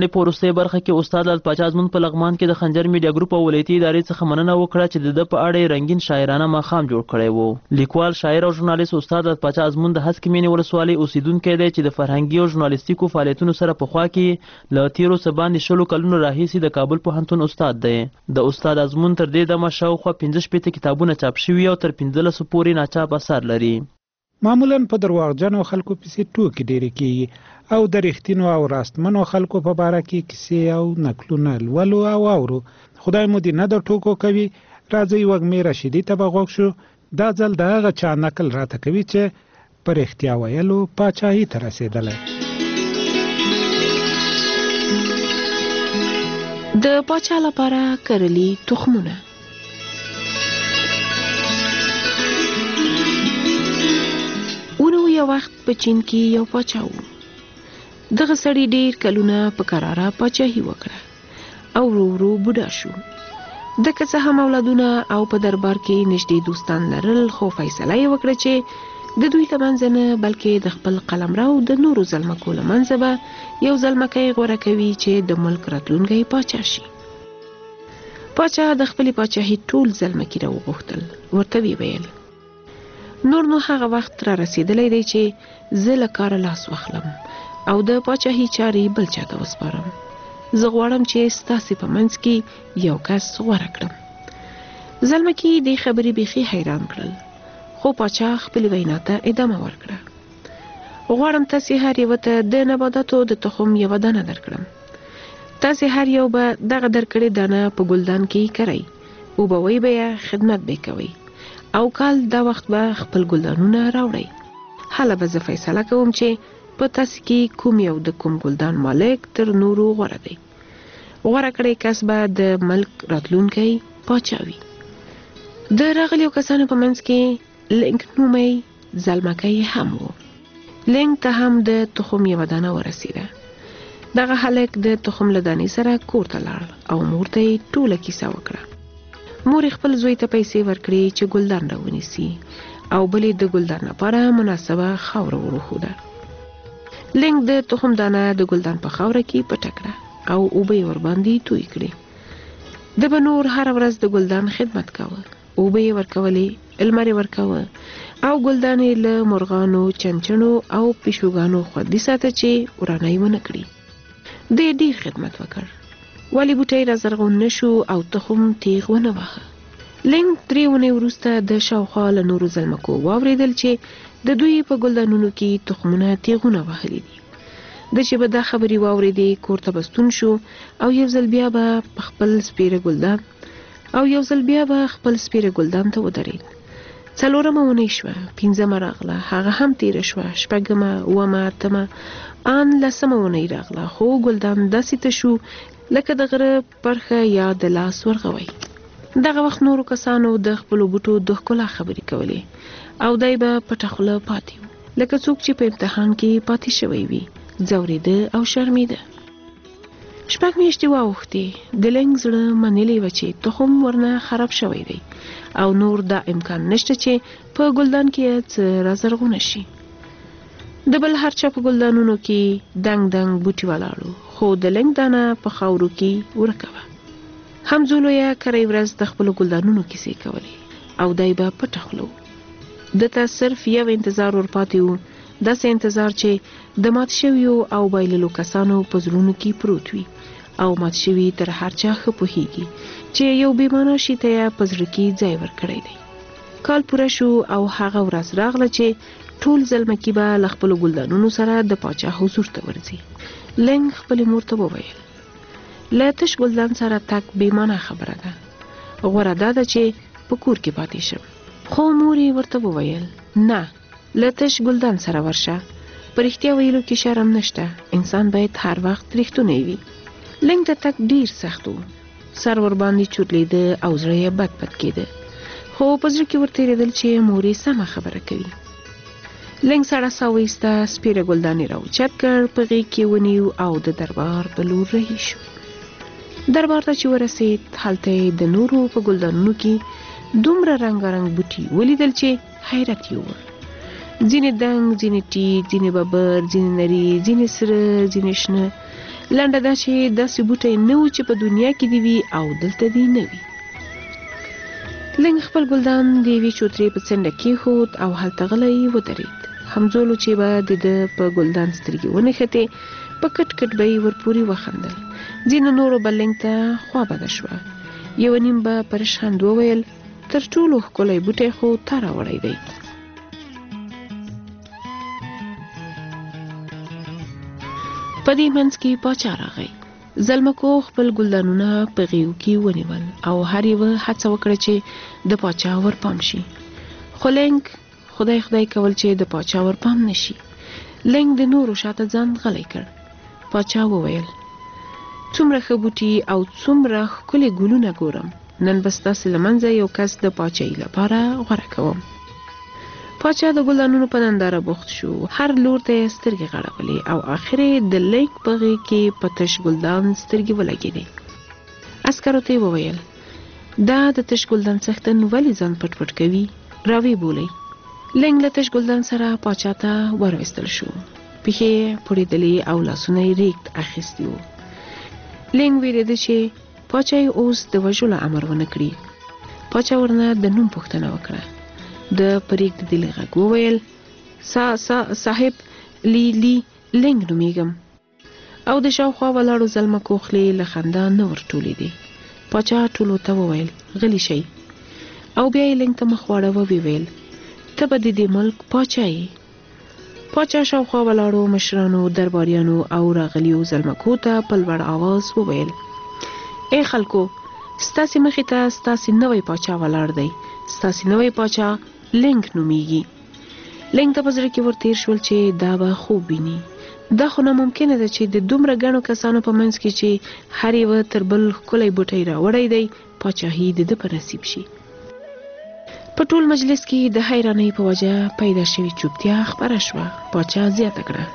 غونډې په وروستۍ برخه کې استاد لال پاچا ازمون په لغمان کې د خنجر میډیا ګروپ او ولایتي ادارې څخه مننه وکړه چې د ده په اړه یې رنګین شاعرانه ماښام جوړ کړی و. لیکوال، شاعر او ژورنالیست استاد لال پاچا ازمون د هسکې مینې ولسوالۍ اوسیدونکی دی چې د فرهنګي او ژورنالیستیکو فعالیتونو سره پخوا کې له تېرو څه باندې 20 کلونو راهیسې د کابل پوهنتون استاد دی. د استاد ازمون تر دې دمه شاوخوا 15 کتابونه چاپ شوي او تر 15 پورې ناچاپ اثار لري. معمولا په درواغجنو خلکو پسې ټوکې ډېرې کېږي او د رښتینو او راستمنو خلکو په باره کې کیسې او نکلونه لولو او اورو. خدای مو دې نه د ټوکو کوي. راځئ وږمې رشیدي ته به غوږ شو. دا ځل د هغه چا نکل راته کوي چې په رښتیا ویلو پاچاهي ته رسېدلی. د پاچا لپاره کرلي تخمونه. یو وخت په چین کې یو پاچا و. دغه سړي ډېر کلونه په کراره پاچاهي وکړه او ورو ورو بوډا شو. د که څه هم اولادونه او په دربار کې نږدې دوستان لرل، خو فیصله یې وکړه چې د دوی له منځه نه بلکې د خپل قلمرو د نورو زلمکو له منځه به یو زلمکی غوره کوي چې د ملک راتلونکی پاچا شي. پاچا د خپلې پاچاهي ټول زلمکي راوغوښتل. ورته ویې ویل نور نو هغه وخت را رسیدلی دی چې زه له کاره لاس واخلم او د پاچاهي چارې بل چاته وسپارم. زه غواړم چې ستاسې په منځ کې یو کس غوره کړم. زلمکي دې خبرې بیخي حیران کړل، خو پاچا خپلې وینا ته ادامه ورکړه. غواړم تاسې هر یو ته د نباتاتو د تخم یوه دانه درکړم. تاسې هر یو به دغه درکړې دانه په ګلدان کې کرئ، اوبوئ به یې، خدمت به کوئ او کال دا وخت به خپل ګلدانونه راوړئ. هله به زه فیصله کوم چې په تاسې کې کوم یو د کوم ګلدان مالک تر نورو غوره دی. غوره کړی کس به د ملک راتلونکی پاچا وي. د راغلیو کسانو په منځ کې لینک نومی زلمکی هم و. لینک ته هم د تخم یوه دانه ورسیده. دغه هلک د تخم له دانې سره کور ته لاړ او مور ته یې ټوله کیسه وکړه. مور خپل زوی ته پیسې ورکړې چې ګلدان راونیسي او بلې د ګلدان لپاره مناسبه خاوره وروښوده. لینک د تخم دانه د ګلدان په خاوره کې پټه کړه او اوبه یې ورباندې توی کړې. د به نور هره ورځ د ګلدان خدمت کاوه، اوبه یې ورکولې، لمر یې ورکاوه او ګلدان یې له مرغانو، چنچڼو او پیشوګانو خوندي ساته چې ورانۍ ونه کړي. د ډېر خدمت وکړ ولی بوټی را زرغون نشو او تخم تیغ ونه واخه. لینک 3 ونې وروسته د شاوخوا له نورو زلمکو واوریدل چې د دوی په ګلدانونو کې تخمونه تیغونه وهلي دي. د چې به دا خبرې واوریدې کور ته بستون شو او یو ځل بیا به خپل سپیره ګلدان ته ودرېد. 4مه ونې شوه، 5مه راغله، هغه هم تیره شوه، 6مه، 7مه، 8مه، ان 10مه ونې راغله، خو ګلدان داسې ته شو لکه د غره پرخه یا د لاس ورغوي. دغه وخت نورو کسانو د خپلو بوټو د ښکلا خبرې کولې او دی به پټه خوله پاتې و لکه څوک چې په امتحان کې پاتې شوی وي، ځورېده او شرمېده. 6 میاشتې واوښتې. د لینک زړه منلی و چې تخم ورنه خراب شوی دی او نور دا امکان نشته چې په ګلدان کې څه را زرغونه شي. د بل هر چا په ګلدانونو کې دنګ دنګ بوټي ولاړو، خو د لینک دانه په خاورو کې ورکه وه. همزولو یې کری ورځ د خپلو ګلدانونو کیسې کولې او دی به پټه خوله و. دته صرف یو انتظار ورپاتې و، داسې انتظار چې د مات شویو او بایللو کسانو په زړونو کې پروت وي او مات شوي تر هر چا ښه پوهیږي چې یو بېمانه شي ته یې په زړه کې ځای ورکړی دی. کال پوره شو او هغه ورځ راغله چې ټول زلمکي به له خپلو ګلدانونو سره د پاچا حضور ته ورځي. لینک خپلې مور ته وویل له تش ګلدان سره تګ بېمانه خبره ده، غوره دا ده چې په کور کې پاتې شم. خو مور یې ورته وویل نه، له تش ګلدان سره ورشه، په رښتیا ویلو کې شرم نشته، انسان باید هر وخت رښتونی وي. لینک ته تګ ډېر سخت و، سر ورباندې چورلېده او زړه یې بد بد کېده، خو په زړه کې ورتېرېدل چې مور یې سمه خبره کوي. لینک سړه ساه وایسته، سپیره ګلدان یې راوچت کړ، په غېږ کې ونیو او د دربار په لور رهي شو. دربار ته چې ورسېد هلته یې د نورو په ګلدانونو کې دومره رنګارنګ بوټي ولیدل چې حیرت یې ووړ. ځینې دنګ، ځینې ټیټ، ځینې ببر، ځینې نري، ځینې سره، ځینې شنه، لنډه دا چې داسې بوټی نه و چې په دنیا کې دی وي او دلته دی نه وي. لنګ خپل ګلدان د یوې چوترې په څنډه کېښود او هلته غلی ودرېد. همزولو چې به د ده په ګلدان سترګې ونښتې په کټ کټ به یې ورپورې وخندل. ځینو نورو به لنګ ته خوا بده شوه. یو نیم به پریشاند وویل تر ټولو ښکلی بوټی خو تا راوړی دی. په دې منځ کې پاچا راغی. زلمکو خپل ګلدانونه په غیو کې ونیول او هر یوه هڅه وکړه چې د پاچا ورپام شي. خو لنګ خدای کول چې د پاچا ورپام نشي. لنګ د نورو شاته ځان غلی کړ. پاچا وویل څومره ښه بوټي او څومره ښکلي ګلونه ګورم. نن به ستاسې له منځه یو کس د پاچاهۍ لپاره غوره کوم. پاچا د ګلدانونو په ننداره بوخت شو. هر لور ته یې سترګې غړولې او آخر د لنګ په غېږ کې په تش ګلدان سترګې ولګېدې. عسکرو ته یې وویل دا د تش ګلدان څښتن ولې ځان پټ پټ کوي؟ راویې بولئ. لنګ له تش ګلدان سره پاچا ته وروستل شو. پښې یې پړېدلې او لاسونه یې ریږد اخیستي وو. لنګ وېرېده چې پاچا یې اوس د وژلو امر ونه کړي. پاچا ورنه د نوم پوښتنه وکړه. د پریږد دلې غږ وویل صاحب لی لنګ نومیږم. او د شاوخوا ولاړو زلمکو خولې له خندا نه ورټولېدې. پاچا ټولو ته وویل غلي شئ. او بیا یې لنګ ته مخ واړوه وویل ته به د دې ملک پاچا یې. پاچا شاوخوا ولاړو مشرانو درباریانو او راغلیو زلمکو ته په لوړ آواز وویل ای خلکو ستاسې مخې ته ستاسې نوی پاچا ولاړ دی. ستاسې نوی پاچا لنګ نومیږي. لنګ ته په زړه کې ورتېر شول چې دا به خوب ویني. دا خو ناممکنه ده چې د دومره ګڼو کسانو په منځ کې چې هر یوه تر بل ښکلی بوټی راوړی دی پاچاهي د ده په نصیب شي. په ټول مجلس کې د حیرانۍ په وجه پیدا شوې چوپتیا خپره شوه. پاچا زیاته کړه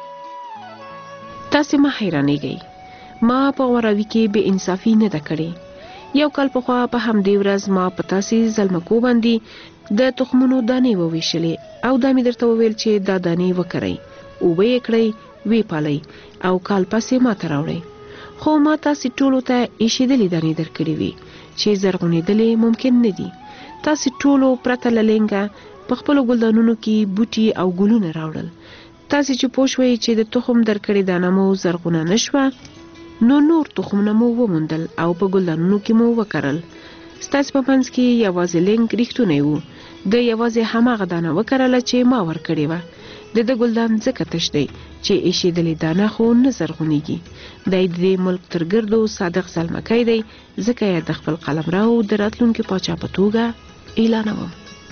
تاسې مه حیرانېږئ. ما په غوراوي کې بې انصافي نه ده کړې. یو کال پخوا په همدې ورځ ما په تاسې زلمکو باندې د تخمونو دانې وویشلې او دا مې درته وویل چې دا دانې وکرئ، اوبه یې کړئ، ویې پالئ او کال پسې ما ته راوړئ. خو ما تاسې ټولو ته ایشېدلې دانې درکړې وي چې زرغونېدلې ممکن نه دي. تاسې ټولو پرته له لنګه په خپلو ګلدانونو کې بوټي او ګلونه راوړل. تاسې چې پوه شوئ چې د تخم درکړې دانه مو زرغونه نه شوه نو نور تخمونه مو وموندل او په ګلدانونو کې مو وکرل. ستاسې په منځ کې یوازې لنګ رښتونی و. د یوازې هماغه دانه وکرله چې ما ورکړې وه. د ده ګلدان ځکه تش دی چې ایشېدلې دانه خو نه زرغونېږي. دی د دې ملک تر ګردو صادق زلمکی دی، ځکه یې د خپل قلمرو د راتلونکي پاچا په توګه اعلانوم.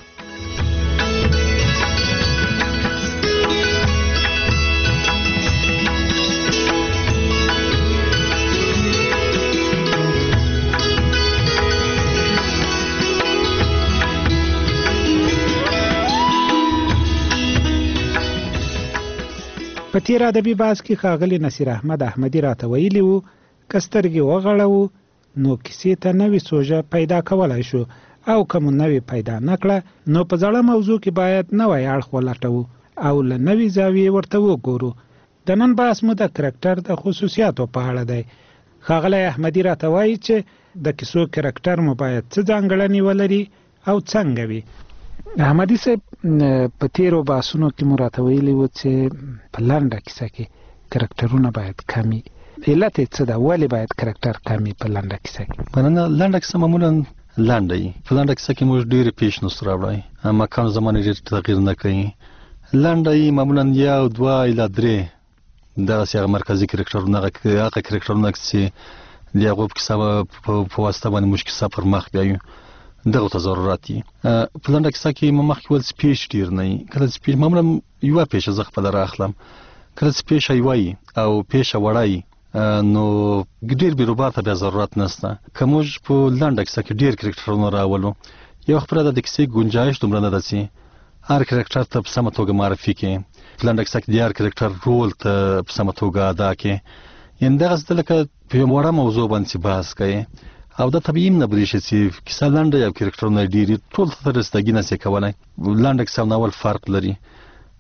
په تیر ادبي بحث کې ښاغلي نصیر احمد احمدي راته ویلي وو که سترګې وغړوو نو کیسې ته نوې سوژه پیدا کولی شو او که مو نوې پیدا نه کړه نو په زړه موضوع کې باید نوی اړخ ولټوو او له نوې زاویې ورته وګورو. د نن بحث مو د کرکټر د خصوصیاتو په اړه دی. ښاغلی احمدي راته وایي چې د کیسو کرکټر مو باید څه ځانګړنې ولري او څنګه وي. احمدي صاحب په تیرو بحثونو کې مو راته ویلي وو چې په لنډه کیسه کې کرکټرونه باید کمي. علت یې څه ده؟ ولې باید کرکټر کمي په لنډه کیسه کې؟ مننه. لنډه کیسه معمولا لنډه وي. په لنډه کیسه کې موږ ډېرې پیشنوست راوړی، مکان زمانې ډېر تغییر نه کوي. لنډه یي معمولا یو دوه الی درې دغسې هغه مرکزي کرکټرونه هغه کرکټرونه چې د هغو په کیسه په واسطه باندې موږ کیسه پر مخ بیایو دغه ته ضرورت دي. په لنډه کیسه کې ما مخکې ویل سپیچ ډېر نه وي. کله سپیچ معمولا یوه پیشه زه خپله رااخلم، کله چې پیشه یوه وي او پیشه وړه وي نو ډېر بیروبار ته بیا ضرورت نشته. که موږ په لنډه کیسه کې ډېر کرکټرونه راولو یو خبره ده د کیسې ګنجایش دومره نه ده چې هر کرکټر ته په سمه توګه معرفي کړي. په لنډه کیسه کې د هر کرکټر رول ته په سمه توګه ادا کړي. یعنې دغسې ده لکه په یوه وړه موضوع باندې چې بحث کوي او دا طبیعي نه برېښي چې کیسه لنډه یا کرکټرونه ډېر ټول ته رسیدګي نشي کولی. لنډه کیسه او ناول فرق لري.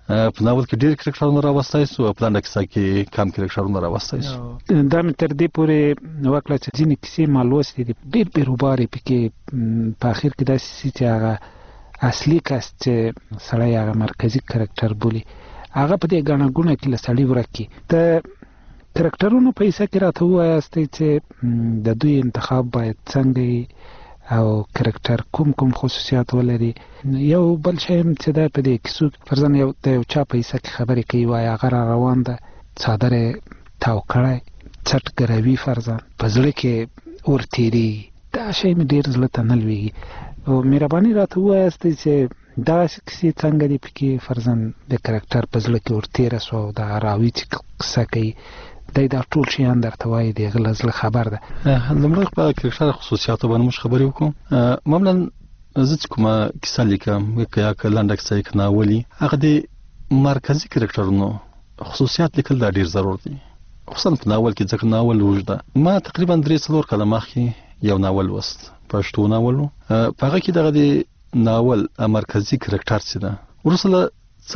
په ناول کې ډېر کرکټرونه راوستای سو او په لنډه کیسه کې کم کرکټرونه راوستای سو. دا مې تر دې پورې وکړه چې ځینې کیسې ما لوستې دي ډېر بیروبار یې پکې په اخر کې داسې شي چې هغه اصلي کس چې سړی هغه مرکزي کرکټر بولي هغه په دې ګڼه ګوڼه کې له سړي ورک کړي. د کرکټرونو په حصه کې راته ووایاستئ چې د دوی انتخاب باید څنګه او کرکټر کوم خصوصیات ولري. یو بل شی چې دا په دې کیسو فرضاً یو چا په حصه کې خبرې کوي وایي هغه را روان ده څادر یې تاو کړی څټ ګروي فرضاً په زړه کې اور تېرېږي. دا شی مې ډېر زړه ته نه لوېږي. او مهرباني راته ووایاستئ چې داسې کیسې څنګه دي پکې فرضاً د کرکټر په زړه کې ور تېره سوه او دغه راوي چې قصه کوي دی دا ټول شیان درته وایي د هغه له زړه خبر ده. لومړی په کرکټر خصوصیاتو باندې موږ خبرې وکړو. معمولا زه چې کومه کیسه لیکم یا که لنډه کیسه یې که ناول وي هغه د مرکزي کرکټرونو خصوصیات لیکل دا ډېر ضرور دي خصوصا په ناول کې ځکه ناول اوږده. ما تقریبا 3-4 کاله مخکې یو ناول لوست پښتو ناول و په هغه کې دغه د ناول مرکزي کرکټر چې ده وروسته له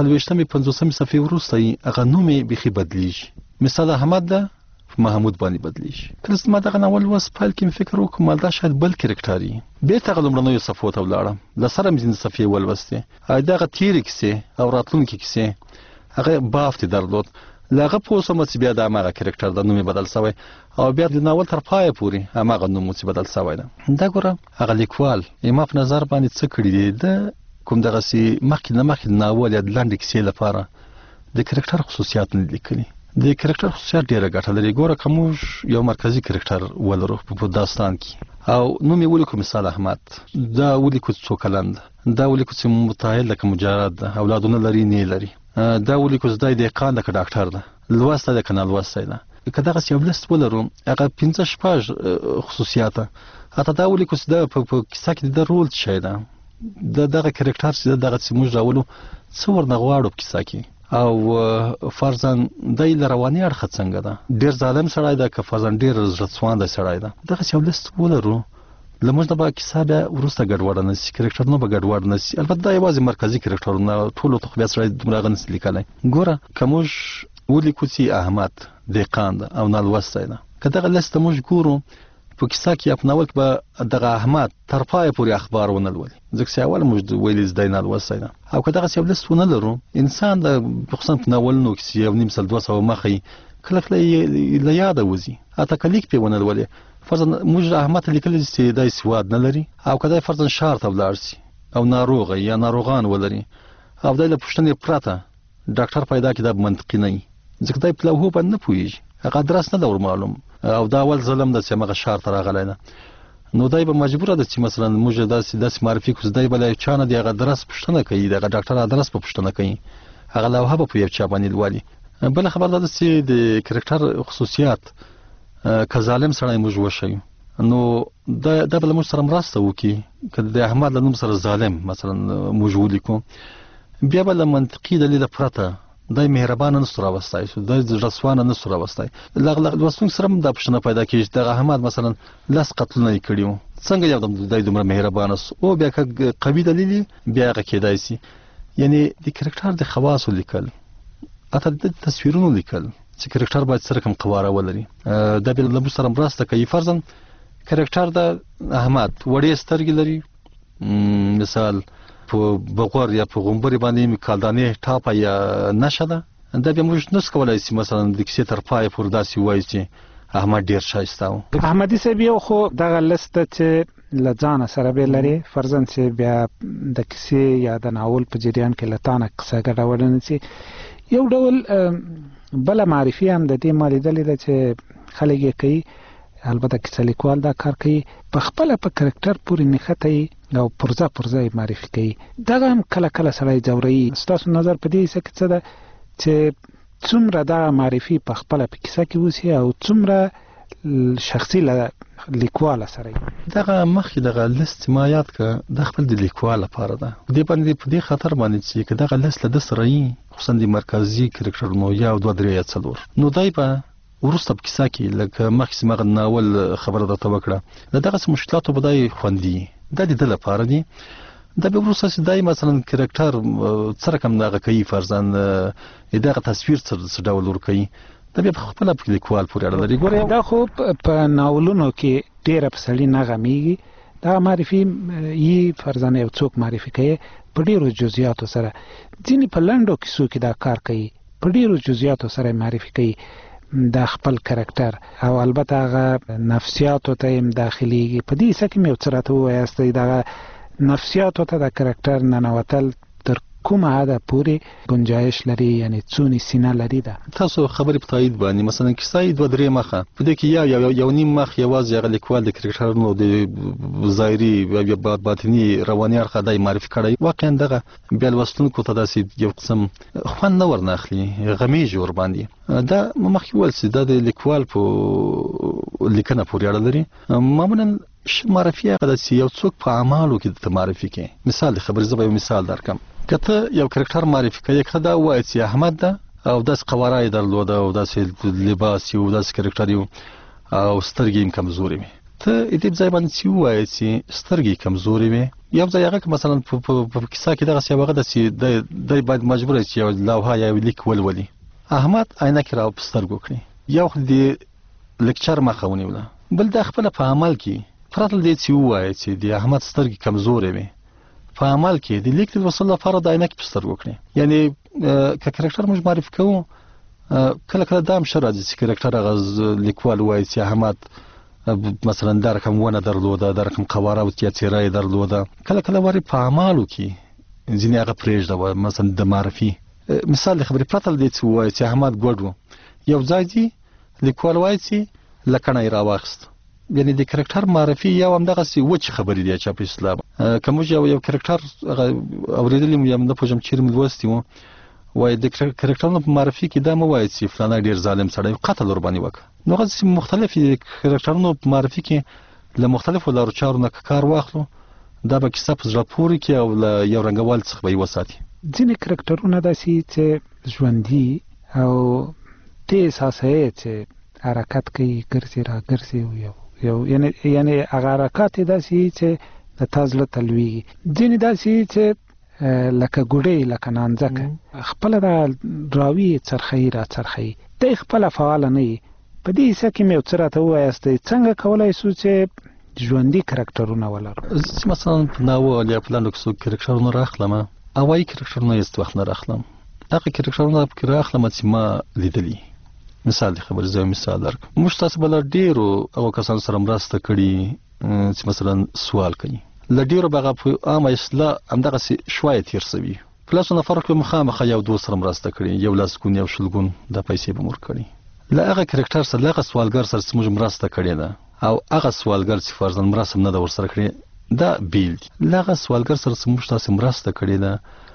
40-50 صفحې وروسته هغه نوم یې بیخي بدلیږي. مثال احمد ده محمود باندې بدلیږي. کله چې ما دغه ناول لوست پیل کې فکر وکړم دا شاید بل کرکټر وي. بېرته هغه لومړنیو صفحو ته ولاړم له سره مې ځینې صفحې ولوستې دغه تېرې کیسې او راتلونکې کیسې هغه بافت یې درلود. له هغه پوه شوم چې بیا د هماغه کرکټر د نوم یې بدل شوی او بیا د ناول تر پایه پورې هماغه نوم چې بدل شوی ده. دا ګوره هغه لیکوال ما په نظر باندې څه کړي دي د کوم دغسې مخکې د ناول یا د لنډې کیسې لپاره د کرکټر خصوصیات نه لیکلي. د کرکټر خصوصیات ډېره ګټه لري. ګوره که موږ یو مرکزي کرکټر ولرو په داستان کې او نوم یې ولیکو مثال احمد دا ولیکو څو کلن ده دا ولیکو چې متعهد ده که مجرد ده اولادونه لري نه لري دا ولیکو چې دی دهقان ده که ډاکټر ده لوستی ده که نالوستی ده که دغسې یو لست ولرو هغه 5-6 خصوصیاته حتی دا ولیکو چې دا په کیسه کې د رول څه شی ده دغه کرکټر چې دغه چې موږ راولو څه ورنه غواړو په کیسه کې او فرضاً دی له رواني اړخه څنګه ده ډېر ظالم سړی ده که فرضاً ډېر زړه سوانده سړی ده دغسې یو لست ولرو له موږ نه به کیسه بیا وروسته ګډوډه نه شي کرکټرونه به ګډوډ نه شي. البته دا یوازې مرکزي کرکټرونه ټولو ته خو بیا سړی دومره هغه نشي لیکلی. ګوره که موږ ولیکو چې احمد دهقان ده او نالوستی ده که دغه لست ته موږ ګورو په کیسه کې یا په ناول کې به دغه احمد تر پایه پورې اخبار ونه لولي ځکه چې اول موږ ویلي چې دی نالوستی ده او که دغسې یو لست ونه لرو انسان د خصوصا په ناولونو کې چې 1.5 سال 200 مخه کله له یاده وځي حتی که لیک پرې ونه لولې فرضاً موږ احمد ته لیکلي چې دی سواد نه لري او که دی فرضاً ښار ته ولاړ شي او ناروغه یا ناروغان ولري او دی له پوښتنې پرته ډاکټر پیدا کړي دا به منطقي نه وي ځکه دی په لوحو باندې نه پوهېږي هغه ادرس نه ده ورمعلوم او دا اول ظلم ده چې همغه ښار ته راغلی ده نو دی به مجبوره ده چې مثلا موږ داسې معرفي کړو چې دی به له یو چا نه د هغه ادرس پوښتنه کوي د هغه ډاکټر ادرس به پوښتنه کوي هغه لوحه به په یو چا باندې لولي. بله خبره دا ده چې د کرکټر خصوصیات که ظالم سړی موږ وښیو نو دا به له موږ سره مرسته وکړي که د احمد له نوم سره ظالم مثلا موږ ولیکو بیا به له منطقي دلیله پرته دی مهربانه نسو راوستی دی زړهسوانه نسو راوستی. لوستونکي سره هم دا پوښتنه پیدا کېږي چې دغه احمد مثلا 10 قتلونه یې کړي وو څنګه یو دم دی دومره مهربانه سو او بیا که قوي دلیل یې بیا هغه کېدای شي. یعنې د کرکټر د خواصو لیکل حتی د تصویرونو لیکل چې کرکټر باید څه رقم قواره ولري دا بیا له موږ سره مرسته کوي. فرضاً کرکټر د احمد وړې سترګې لري مثال په بغور یا په غومبري باندې کالدانې ټاپه یا نشه ده دا بیا موږ نسو کولی چې مثلا د کیسې تر پایه پورې داسې ووایو چې احمد ډېر ښایسته و. احمدي صاحب یو خو دغه لسته چې له ځانه سره به لري فرضاً چې بیا د کیسې یا د ناول په جریان کې له تا نه قصه ګډوډه نه شي یو ډول بله معرفي هم د دې ما لیدلې ده چې خلک یې کوي البته کیسه لیکوال دا کار کوي په خپله په کرکټر پورې نښتی او پرزه یې معرفي کوي دغه هم کله کله سړی ځوروي. ستاسو نظر په دې حصه کې څه ده چې څومره دغه معرفي په خپله په کیسه کې وسي او څومره شخصي له لیکواله سره دغه مخکې دغه لست ما یاد که د خپل د لیکوال لپاره ده دې باندې په دې خطر باندې چې که دغه لست له ده سره وي خصوصا د مرکزي کرکټرونو یا 2 3 یا 4 نو دی به وروسته په کیسه کې لکه مخکې مغه ناول خبره درته وکړه له دغسې مشکلاتو به دی خوندي دا د ده لپاره دي دا به وروسته دای مثلا کریکټر سره کوم دغه کوي فرضاً دغه تصویر څه ډول ور کوي دا به خپل په لیکوال پورې اړه لري. ګوره دا خو په ناولونو کې ډېر په سړی نه غمیږي، دا معرفي یي فرضاً یو څوک معرفي کوي په ډېرو جزئیاتو سره، ځینې په لنډو کیسو کې دا کار کوي، په ډېرو جزئیاتو سره معرفي کوي د خپل کرکټر، او البته هغه نفسیاتو ته هم داخليږي. په دې څه کې مې څه راته ووایاست دا نفسیاتو ته د کرکټر ننوتل تر کومه حده پورې گنجایش لري، یعنی څونې سینه لري؟ ده تاسو خبرې په تایید باندې مثلا کیسه 2-3 مخه په دې کې یو نیم مخ یوازې هغه لیکوال د کرکټرونو د ظاهري یا باطني رواني اړخ دای معرفي کړی، واقعا دغه بیا لوستونکو ته داسې یو قسم خوند نه ورناخلي، غمیږي ور باندې. دا مخکې ویل چې دا د لیکوال په لیکنه پورې اړه لري. معمولا معرفي هغه چې یو څوک په اعمالو کې د معرفي کوي. مثال د خبرې زه به یو مثال درکم. کته یو کرکټر معرفي کوي، کله دا وایي چې احمد ده او داس قوارای درلوده او داس لباس یو داس کرکټر یو او سترګې کمزوري وي، ته دې ځای باندې چې وایي چې سترګې کمزوري وي، یو ځای هغه مثلا په کیسه کې دغه څه هغه د چې د باید مجبور شي یو لوحه یا لیک ولولي. احمد عینه کې راو سترګو کړی، یو د لیکچر مخه ونیوله، بل د خپل په عمل کې فراتل دې چې وایي چې د احمد سترګې کمزوري وي، په عمل کې د لیک د وصول لپاره د عینه کې سترګو کړی. یعنی که کرکټر موږ معرفي کوو کله کله دا هم شرایط چې کرکټر هغه لیکوال وایي چې احمد مثلا دا رقم ونه درلوده، دا رقم قواره او څیره درلوده، کله کله وری په اعمالو کې ځینې هغه پرېږده مثلا د معرفي. مثال د خبرې پرتل دی چې وایي چې احمد ګډو یو ځای دی لیکوال وایي چې لکنه یې راواخست، یعنی د کرکټر معرفي یو هم دغه سی وچ خبرې دی چې په اسلام کوم یو کرکټر اوریدلې یم د پوجم چیرم لوستي وو، وای د کرکټرونو په معرفي کې دا مو وایي چې فلانه ډیر ظالم سړی قتل ور باندې وک. نو غوښتل مختلفي کرکټرونو په معرفي کې له مختلفو لارو چارو نه کار واخلو، دا به کیسه په ځړ پوري کې او یو رنګوال څخه به وساتي. ځینې کرکټرونه داسې چې ژوندۍ او تیز حساسه چې حرکت کوي، ګرځي را ګرځي یو یعنی هغه حرکات داسې چې د تازله تلوي، ځینې داسې چې لکه ګوډې لکه نانځکه خپل د راوي څرخي را څرخي، د خپل فعال نه وي. په دې څه کې مې څه راته وایاست څنګه کولای شو چې ژوندۍ کرکټرونه ولرو؟ مثلا په ناول یا پلان کې څو کرکټرونه راخلم، اوای کرکټرونه یې وخت نه راخلم، هغه کرکټرونه په راخلم چې ما لیدلی. مثال د خبرې زو مثال درک، موږ تاسو بل ډیرو او کسان سره مرسته کړي چې مثلا سوال کوي لډیرو بغه په عامه اصلاح همدغه شويه تیر سوي، پلس نه فرق مخامخ یو دوه سره مرسته کړي، یو لاسګون یو شلګون د پیسې به مور کړي. لا هغه کرکټر سره هغه سوالګر سره موږ مرسته کړي ده او هغه سوالګر چې فرضاً مرسته نه د ور سره کړي دا بیل دی. هغه سوالګر سره موږ تاسو مرسته کړي ده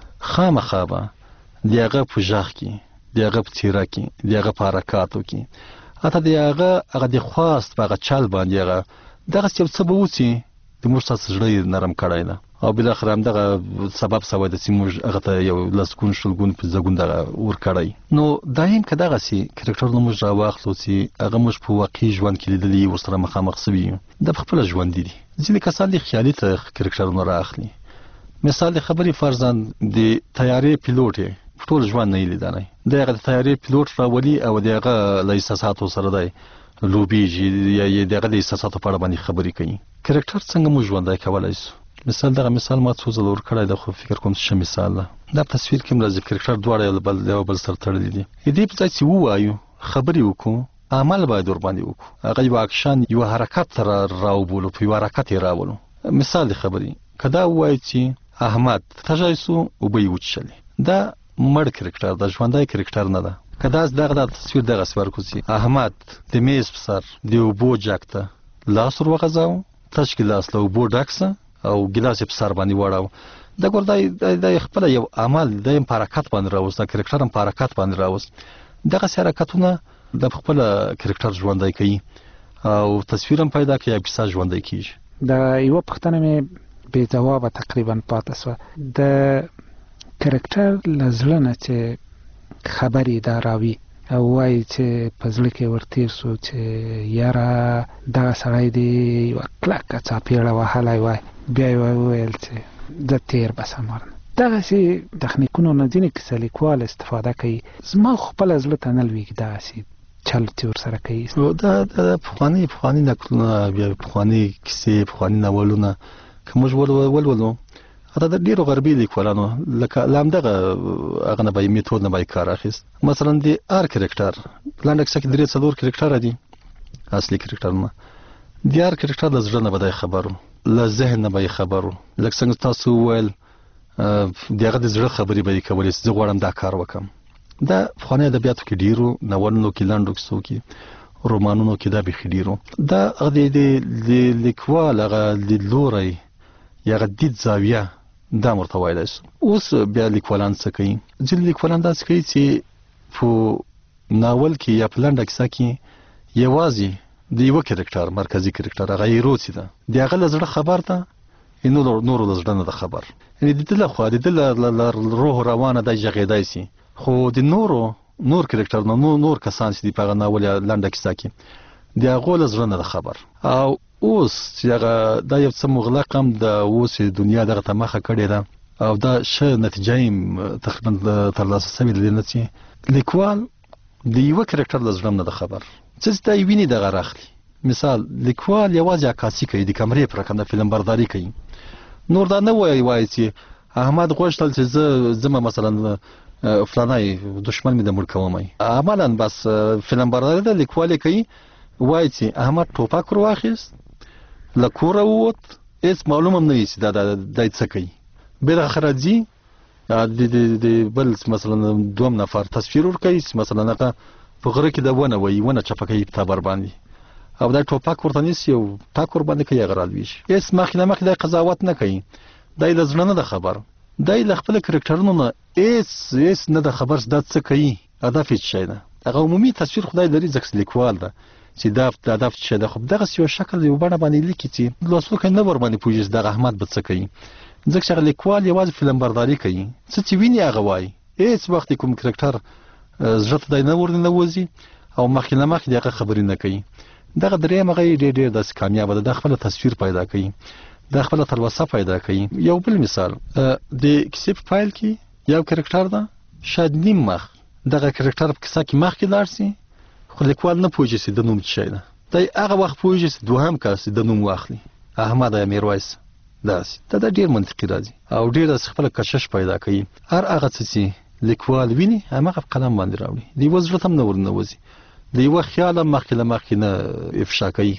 خامخا به دیغه په ځخ کې دیغه په تیرا کې دیغه په حرکاتو کې اته دیغه د خواست په چل باندې هغه دغه څه به وسی د موږ تاسو ژړې نرم کړای ده او بل اخر هم دغه سبب سوي د سیموج هغه ته یو لاسګون شلګون په زګون دغه ور کړای. نو دایم کداغه سي کرکټر نو موږ راوخلو سي هغه موږ په واقعي ژوند کې لیدلی ورسره مخامخ سوي د خپل ژوند دي. ځینې کسان د خیالي ته کرکټر نو راخلي. مثال د خبري فرزند د طیارې پیلوټ ټول ژوند نه لیدانه دغه د طیارې پیلوټ راولي او دغه لایسنساتو سره دی لوبیږي یا دغه د احساساتو په اړه باندې خبرې کوي. کرکټر څنګه موږ ژوندای کولای شو؟ مثال دغه مثال ما څو ځله ورکړای د خو فکر کوم چې مثال دا تصویر کې مرزي کرکټر دواړه یو بل سره تړلي دي. دې په ځای چې وایو خبرې وکړو عمل باید ور باندې وکړو، هغه یو اکشن یو حرکت تر راوبولو په یو حرکت راولو. مثال د خبرې کدا وایي چې احمد تجایسو او به وچلی دا مړ کرکټر د ژوندای کرکټر نه ده. کدا دغه د تصویر دغه سور کوسي احمد د میز په سر دی وبو جاکته لاس ور وغځاو تشکیل لاس له وبو ډاکسه او ګلاس په سر باندې وړاو. دا ګوردای د خپل یو عمل د حرکت باندې راوست، کرکټر هم حرکت باندې راوست. دغه حرکتونه د خپل کرکټر ژوندای کوي او تصویر هم پیدا کوي، کیسه ژوندای کیږي. دا یو پښتنه مې بے جواب تقریبا پاتې سو. د کرکټر لزلنه چې خبرې دا راوي او وایي چې پزړه کې ورتیر سو چې یاره دا سړی دی یو کلکه چاپیړه وهلی وای، بیا یې وویل چې د تیر بسمارن دغسې تخنیکونو نه ځینې کیسه لیکوال استفاده کوي. زما خپله زړه ته نه لوېږي دغسې چل چې ورسره کوي. دا پخواني نکلونه، بیا پخواني کیسې، پخواني ناولونه که موږ ولولو، حتی د ډېرو غربي لیکوالانو لکه له همدغه هغه نه به یې میتود نه به یې کار اخیست. مثلا د هر کرکټر په لنډه کیسه کې 3-4 کرکټره دي اصلي کرکټرونه. د هر کرکټر له زړه نه به دی خبر و، له ذهن نه به یې خبر و. لکه څنګه تاسو وویل د هغه د زړه خبرې به یې کولې چې زه غواړم دا کار وکړم. دا پخواني ادبیاتو کې ډېرو، ناولونو کې، لنډو کیسو کې، رومانونو کې دا بیخي ډېرو. دا د لیکوال هغه لیدلوری یا هغه دید زاویه دا ورته ویلی شو. اوس بیا لیکوالان څه کوي؟ ځینې لیکوالان داسې کوي چې په ناول کې یا په لنډه کیسه کې یوازې د یوه کرکټر، مرکزي کرکټر، هغه هیرو چې ده، د هغه له زړه خبر ده، نورو له زړه نه ده خبر. یعنې د ده له خوا د ده له روح روانه دی غږېدی سي، خو د نور کرکټرونه، نور کسان چې دي په هغه ناول یا لنډه کیسه کې د هغو له زړه نه ده خبر. او اوس چې هغه دا یو څه مغلق هم د اوس دنیا دغه ته مخه کړې ده او دا ښه نتیجه یې تقریبا ترلاسه سوې ده، نه چې لیکوال د یوه کرکټر له زړه نه ده خبر. څه چې دا یې ویني دغه راخلي. مثال لیکوال یوازې عکاسي کوي، د کمرې په رقم د فلم برداري کوي. نور دا نه وایي چې احمد غوښتل چې زه مثلا فلانی دشمن مې د مړ کوم. عملا بس فلم برداري ده، لیکوال یې کوي، وایي چې احمد ټوپک ور واخیست، له کوره ووت، هېڅ معلوم هم نه وي چې دا څه کوي. بالاخره ځي د بل مثلا دوم نفر تصویر ورکوي چې مثلا هغه په غره کې د ونه وایي، ونه چپه کوي په تبر باندې، او دا ټوپک ورته نیسي او ټک ور باندې کوي، هغه رالویږي. هېڅ مخکې نه مخکې دا قضاوت نه کوي، دا یې له زړه نه ده خبر. دا یې له خپله کرکټرونو نه هېڅ نه ده خبر چې دا څه کوي، هدف یې څه شی ده. هغه عمومي تصویر خدای لري ځکه لیکوال ده چې دا هدف څه شی ده. خو دغسې یو شکل یو بڼه باندې لیکي چې لوستونکی نه ورباندې پوهېږي چې دغه احمد به څه کوي، ځکه چې هغه لیکوال یوازې فلم برداري کوي، څه چې ویني هغه وایي. هېڅ وخت کوم کرکټر زړه ته دی نه ورننوځي او مخکې نه مخکې د هغه خبرې نه کوي. دغه درېیم هغه یې ډېر داسې کامیابه ده، دا خپله تصویر پیدا کوي، دا خپله تلوسه پیدا کوي. یو بل مثال د کیسې په پیل کې یو کرکټر ده، شاید نیم مخ دغه کرکټر په کیسه کې مخکې لاړ سي، خو لیکوال نه پوهېږي چې د نوم څه شی ده. دی هغه وخت پوهېږي چې دوهم کس د نوم واخلي، احمد یا میرویس. داسې دا ډېر منطقي راځي او ډېر داسې خپله کشش پیدا کوي. هر هغه څه چې لیکوال ویني هماغه په قلم باندې راوړي، د یوه زړه ته هم نه ورننوځي، د یوه خیال هم مخکې له مخکې نه افشا کوي.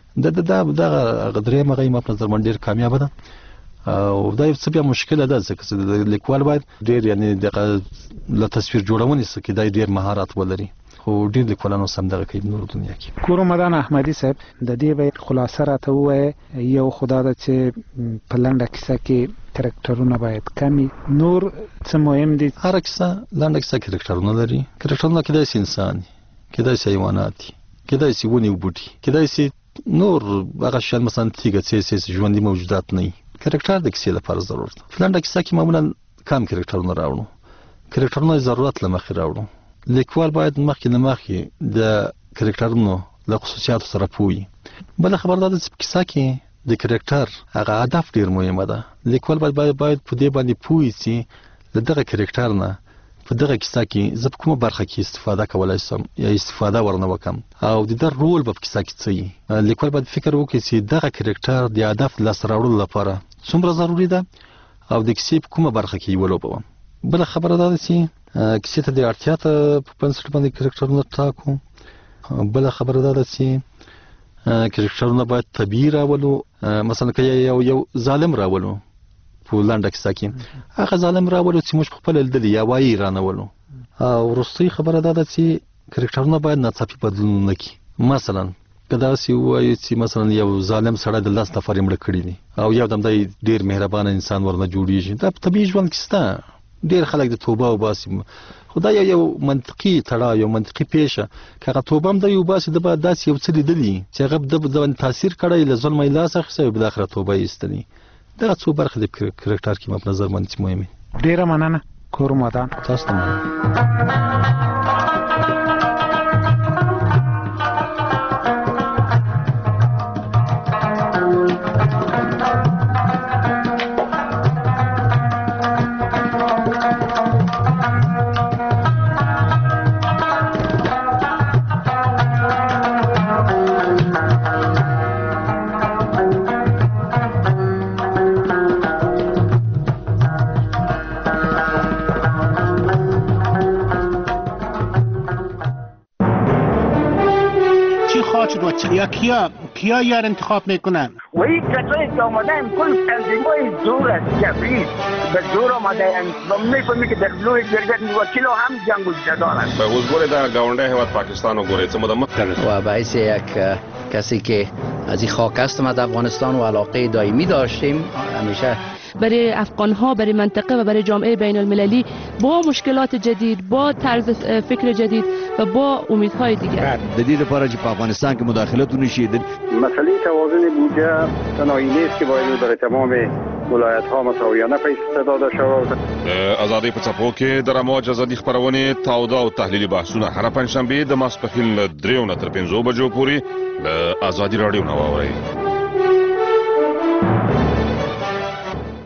دغه درېیم هغه ما په نظر باندې ډېر کامیابه ده او دا یو څه بیا مشکله ده، ځکه چې د لیکوال باید ډېر یعنې دغه له تصویر جوړونې څخه کې دا ډېر مهارت ولري، خو ډېر لیکوالان اوس هم دغه کوي په نورو دنیا کې. کورمدان احمدي صاحب، د دې به خلاصه راته ووایه. یو خو دا ده چې په لنډه کیسه کې کرکټرونه باید کمي، نور څه مهم دي؟ هره کیسه لنډه کیسه کرکټرونه لري. کرکټرونه کېدای شي انسان، کېدای شي حیوانات دي، کېدای شي ونې او بوټي، کېدای شي نور هغه شیان مثلا تیږه څه ژوندي موجودات نه وي. کرکټر د کیسې لپاره ضرورت ده. په لنډه کیسه کې معمولا کم کرکټرونه راوړو، کرکټرونه ضرورت له مخې راوړو. لیکوال باید مخکې نه مخکې د کرکټرونو له خصوصیاتو سره پوه وي. بله خبره دا ده چې په کیسه کې د کرکټر هغه هدف ډېر مهمه ده. لیکوال باید په دې باندې پوه وي چې له دغه کرکټر نه په دغه کیسه کې زه په کومه برخه کې استفاده کولی شم یا استفاده ورنه وکړم او د ده رول به په کیسه کې څه وي. لیکوال باید فکر وکړي چې دغه کرکټر د هدف د لاسته راوړلو لپاره څومره ضروري ده او د کیسې په کومه برخه کې یې ولوبوم. بله خبره دا ده چې کیسې ته د اړتیا ته په بنسټ باندې کرکټرونه ټاکو. بله خبره دا ده چې کرکټرونه باید طبیعي راولو. مثلا که یو ظالم راولو په لنډه کیسه کې، هغه ظالم راولو چې موږ خپله لیدلي یا وایي یې رانولو. او وروستۍ خبره دا ده چې کرکټرونه باید ناڅاپي بدلون نه کړي. مثلا که داسې ووایو چې مثلا یو ظالم سړی د 10 نفر یې مړه کړي دي او یو دم دی ډېر مهربانه انسان ورنه جوړېږي، دا په طبیعي ژوند کې شته. ډېر خلک د توبه وباسي، خو دا یو منطقي تړاو، یو منطقي پیښه. که هغه توبه هم دی وباسي، ده به داسې یو څه لیدلي چې هغه د باندې تاثیر کړی، له ظلمه یې لاس اخیستی او بالاخره توبه یې ایستلې. دغه څو برخې د کرکټر کې ما په نظر باندې چې مهمې. ډېره مننه کورمدان. تاسو ته مننه. با یا کیا یار انتخاب میکنن؟ و این کسایی که آمدن کل تنظیمای زور است جبری به زور آمدن و میفهمی که در لوی جرگت وکیل هم جنگ جدارن. به حضور در گاونده هیواد پاکستان و گوره څه مدمت و باعث یک کسی که از این خاک هستم از افغانستان و علاقه دائمی داشتیم همیشه برای افغان‌ها، برای منطقه و برای جامعه بین المللی با مشکلات جدید، با طرز فکر جدید و با امیدهای دیگر. د دې لپاره چې په افغانستان کې مداخلت ونشي. مسئله توازن بودجه تنهایی نیست که باید برای تمام ولایت‌ها مساویانه پیسې داده شود. ازادي په څپو کې د رموج ازادي خبرونه تاوده او تحلیلي بحثونه هر پنځشنبه د ماسپښین له 3 نه تر 5 بجو پورې د ازادي رادیو نو واورئ.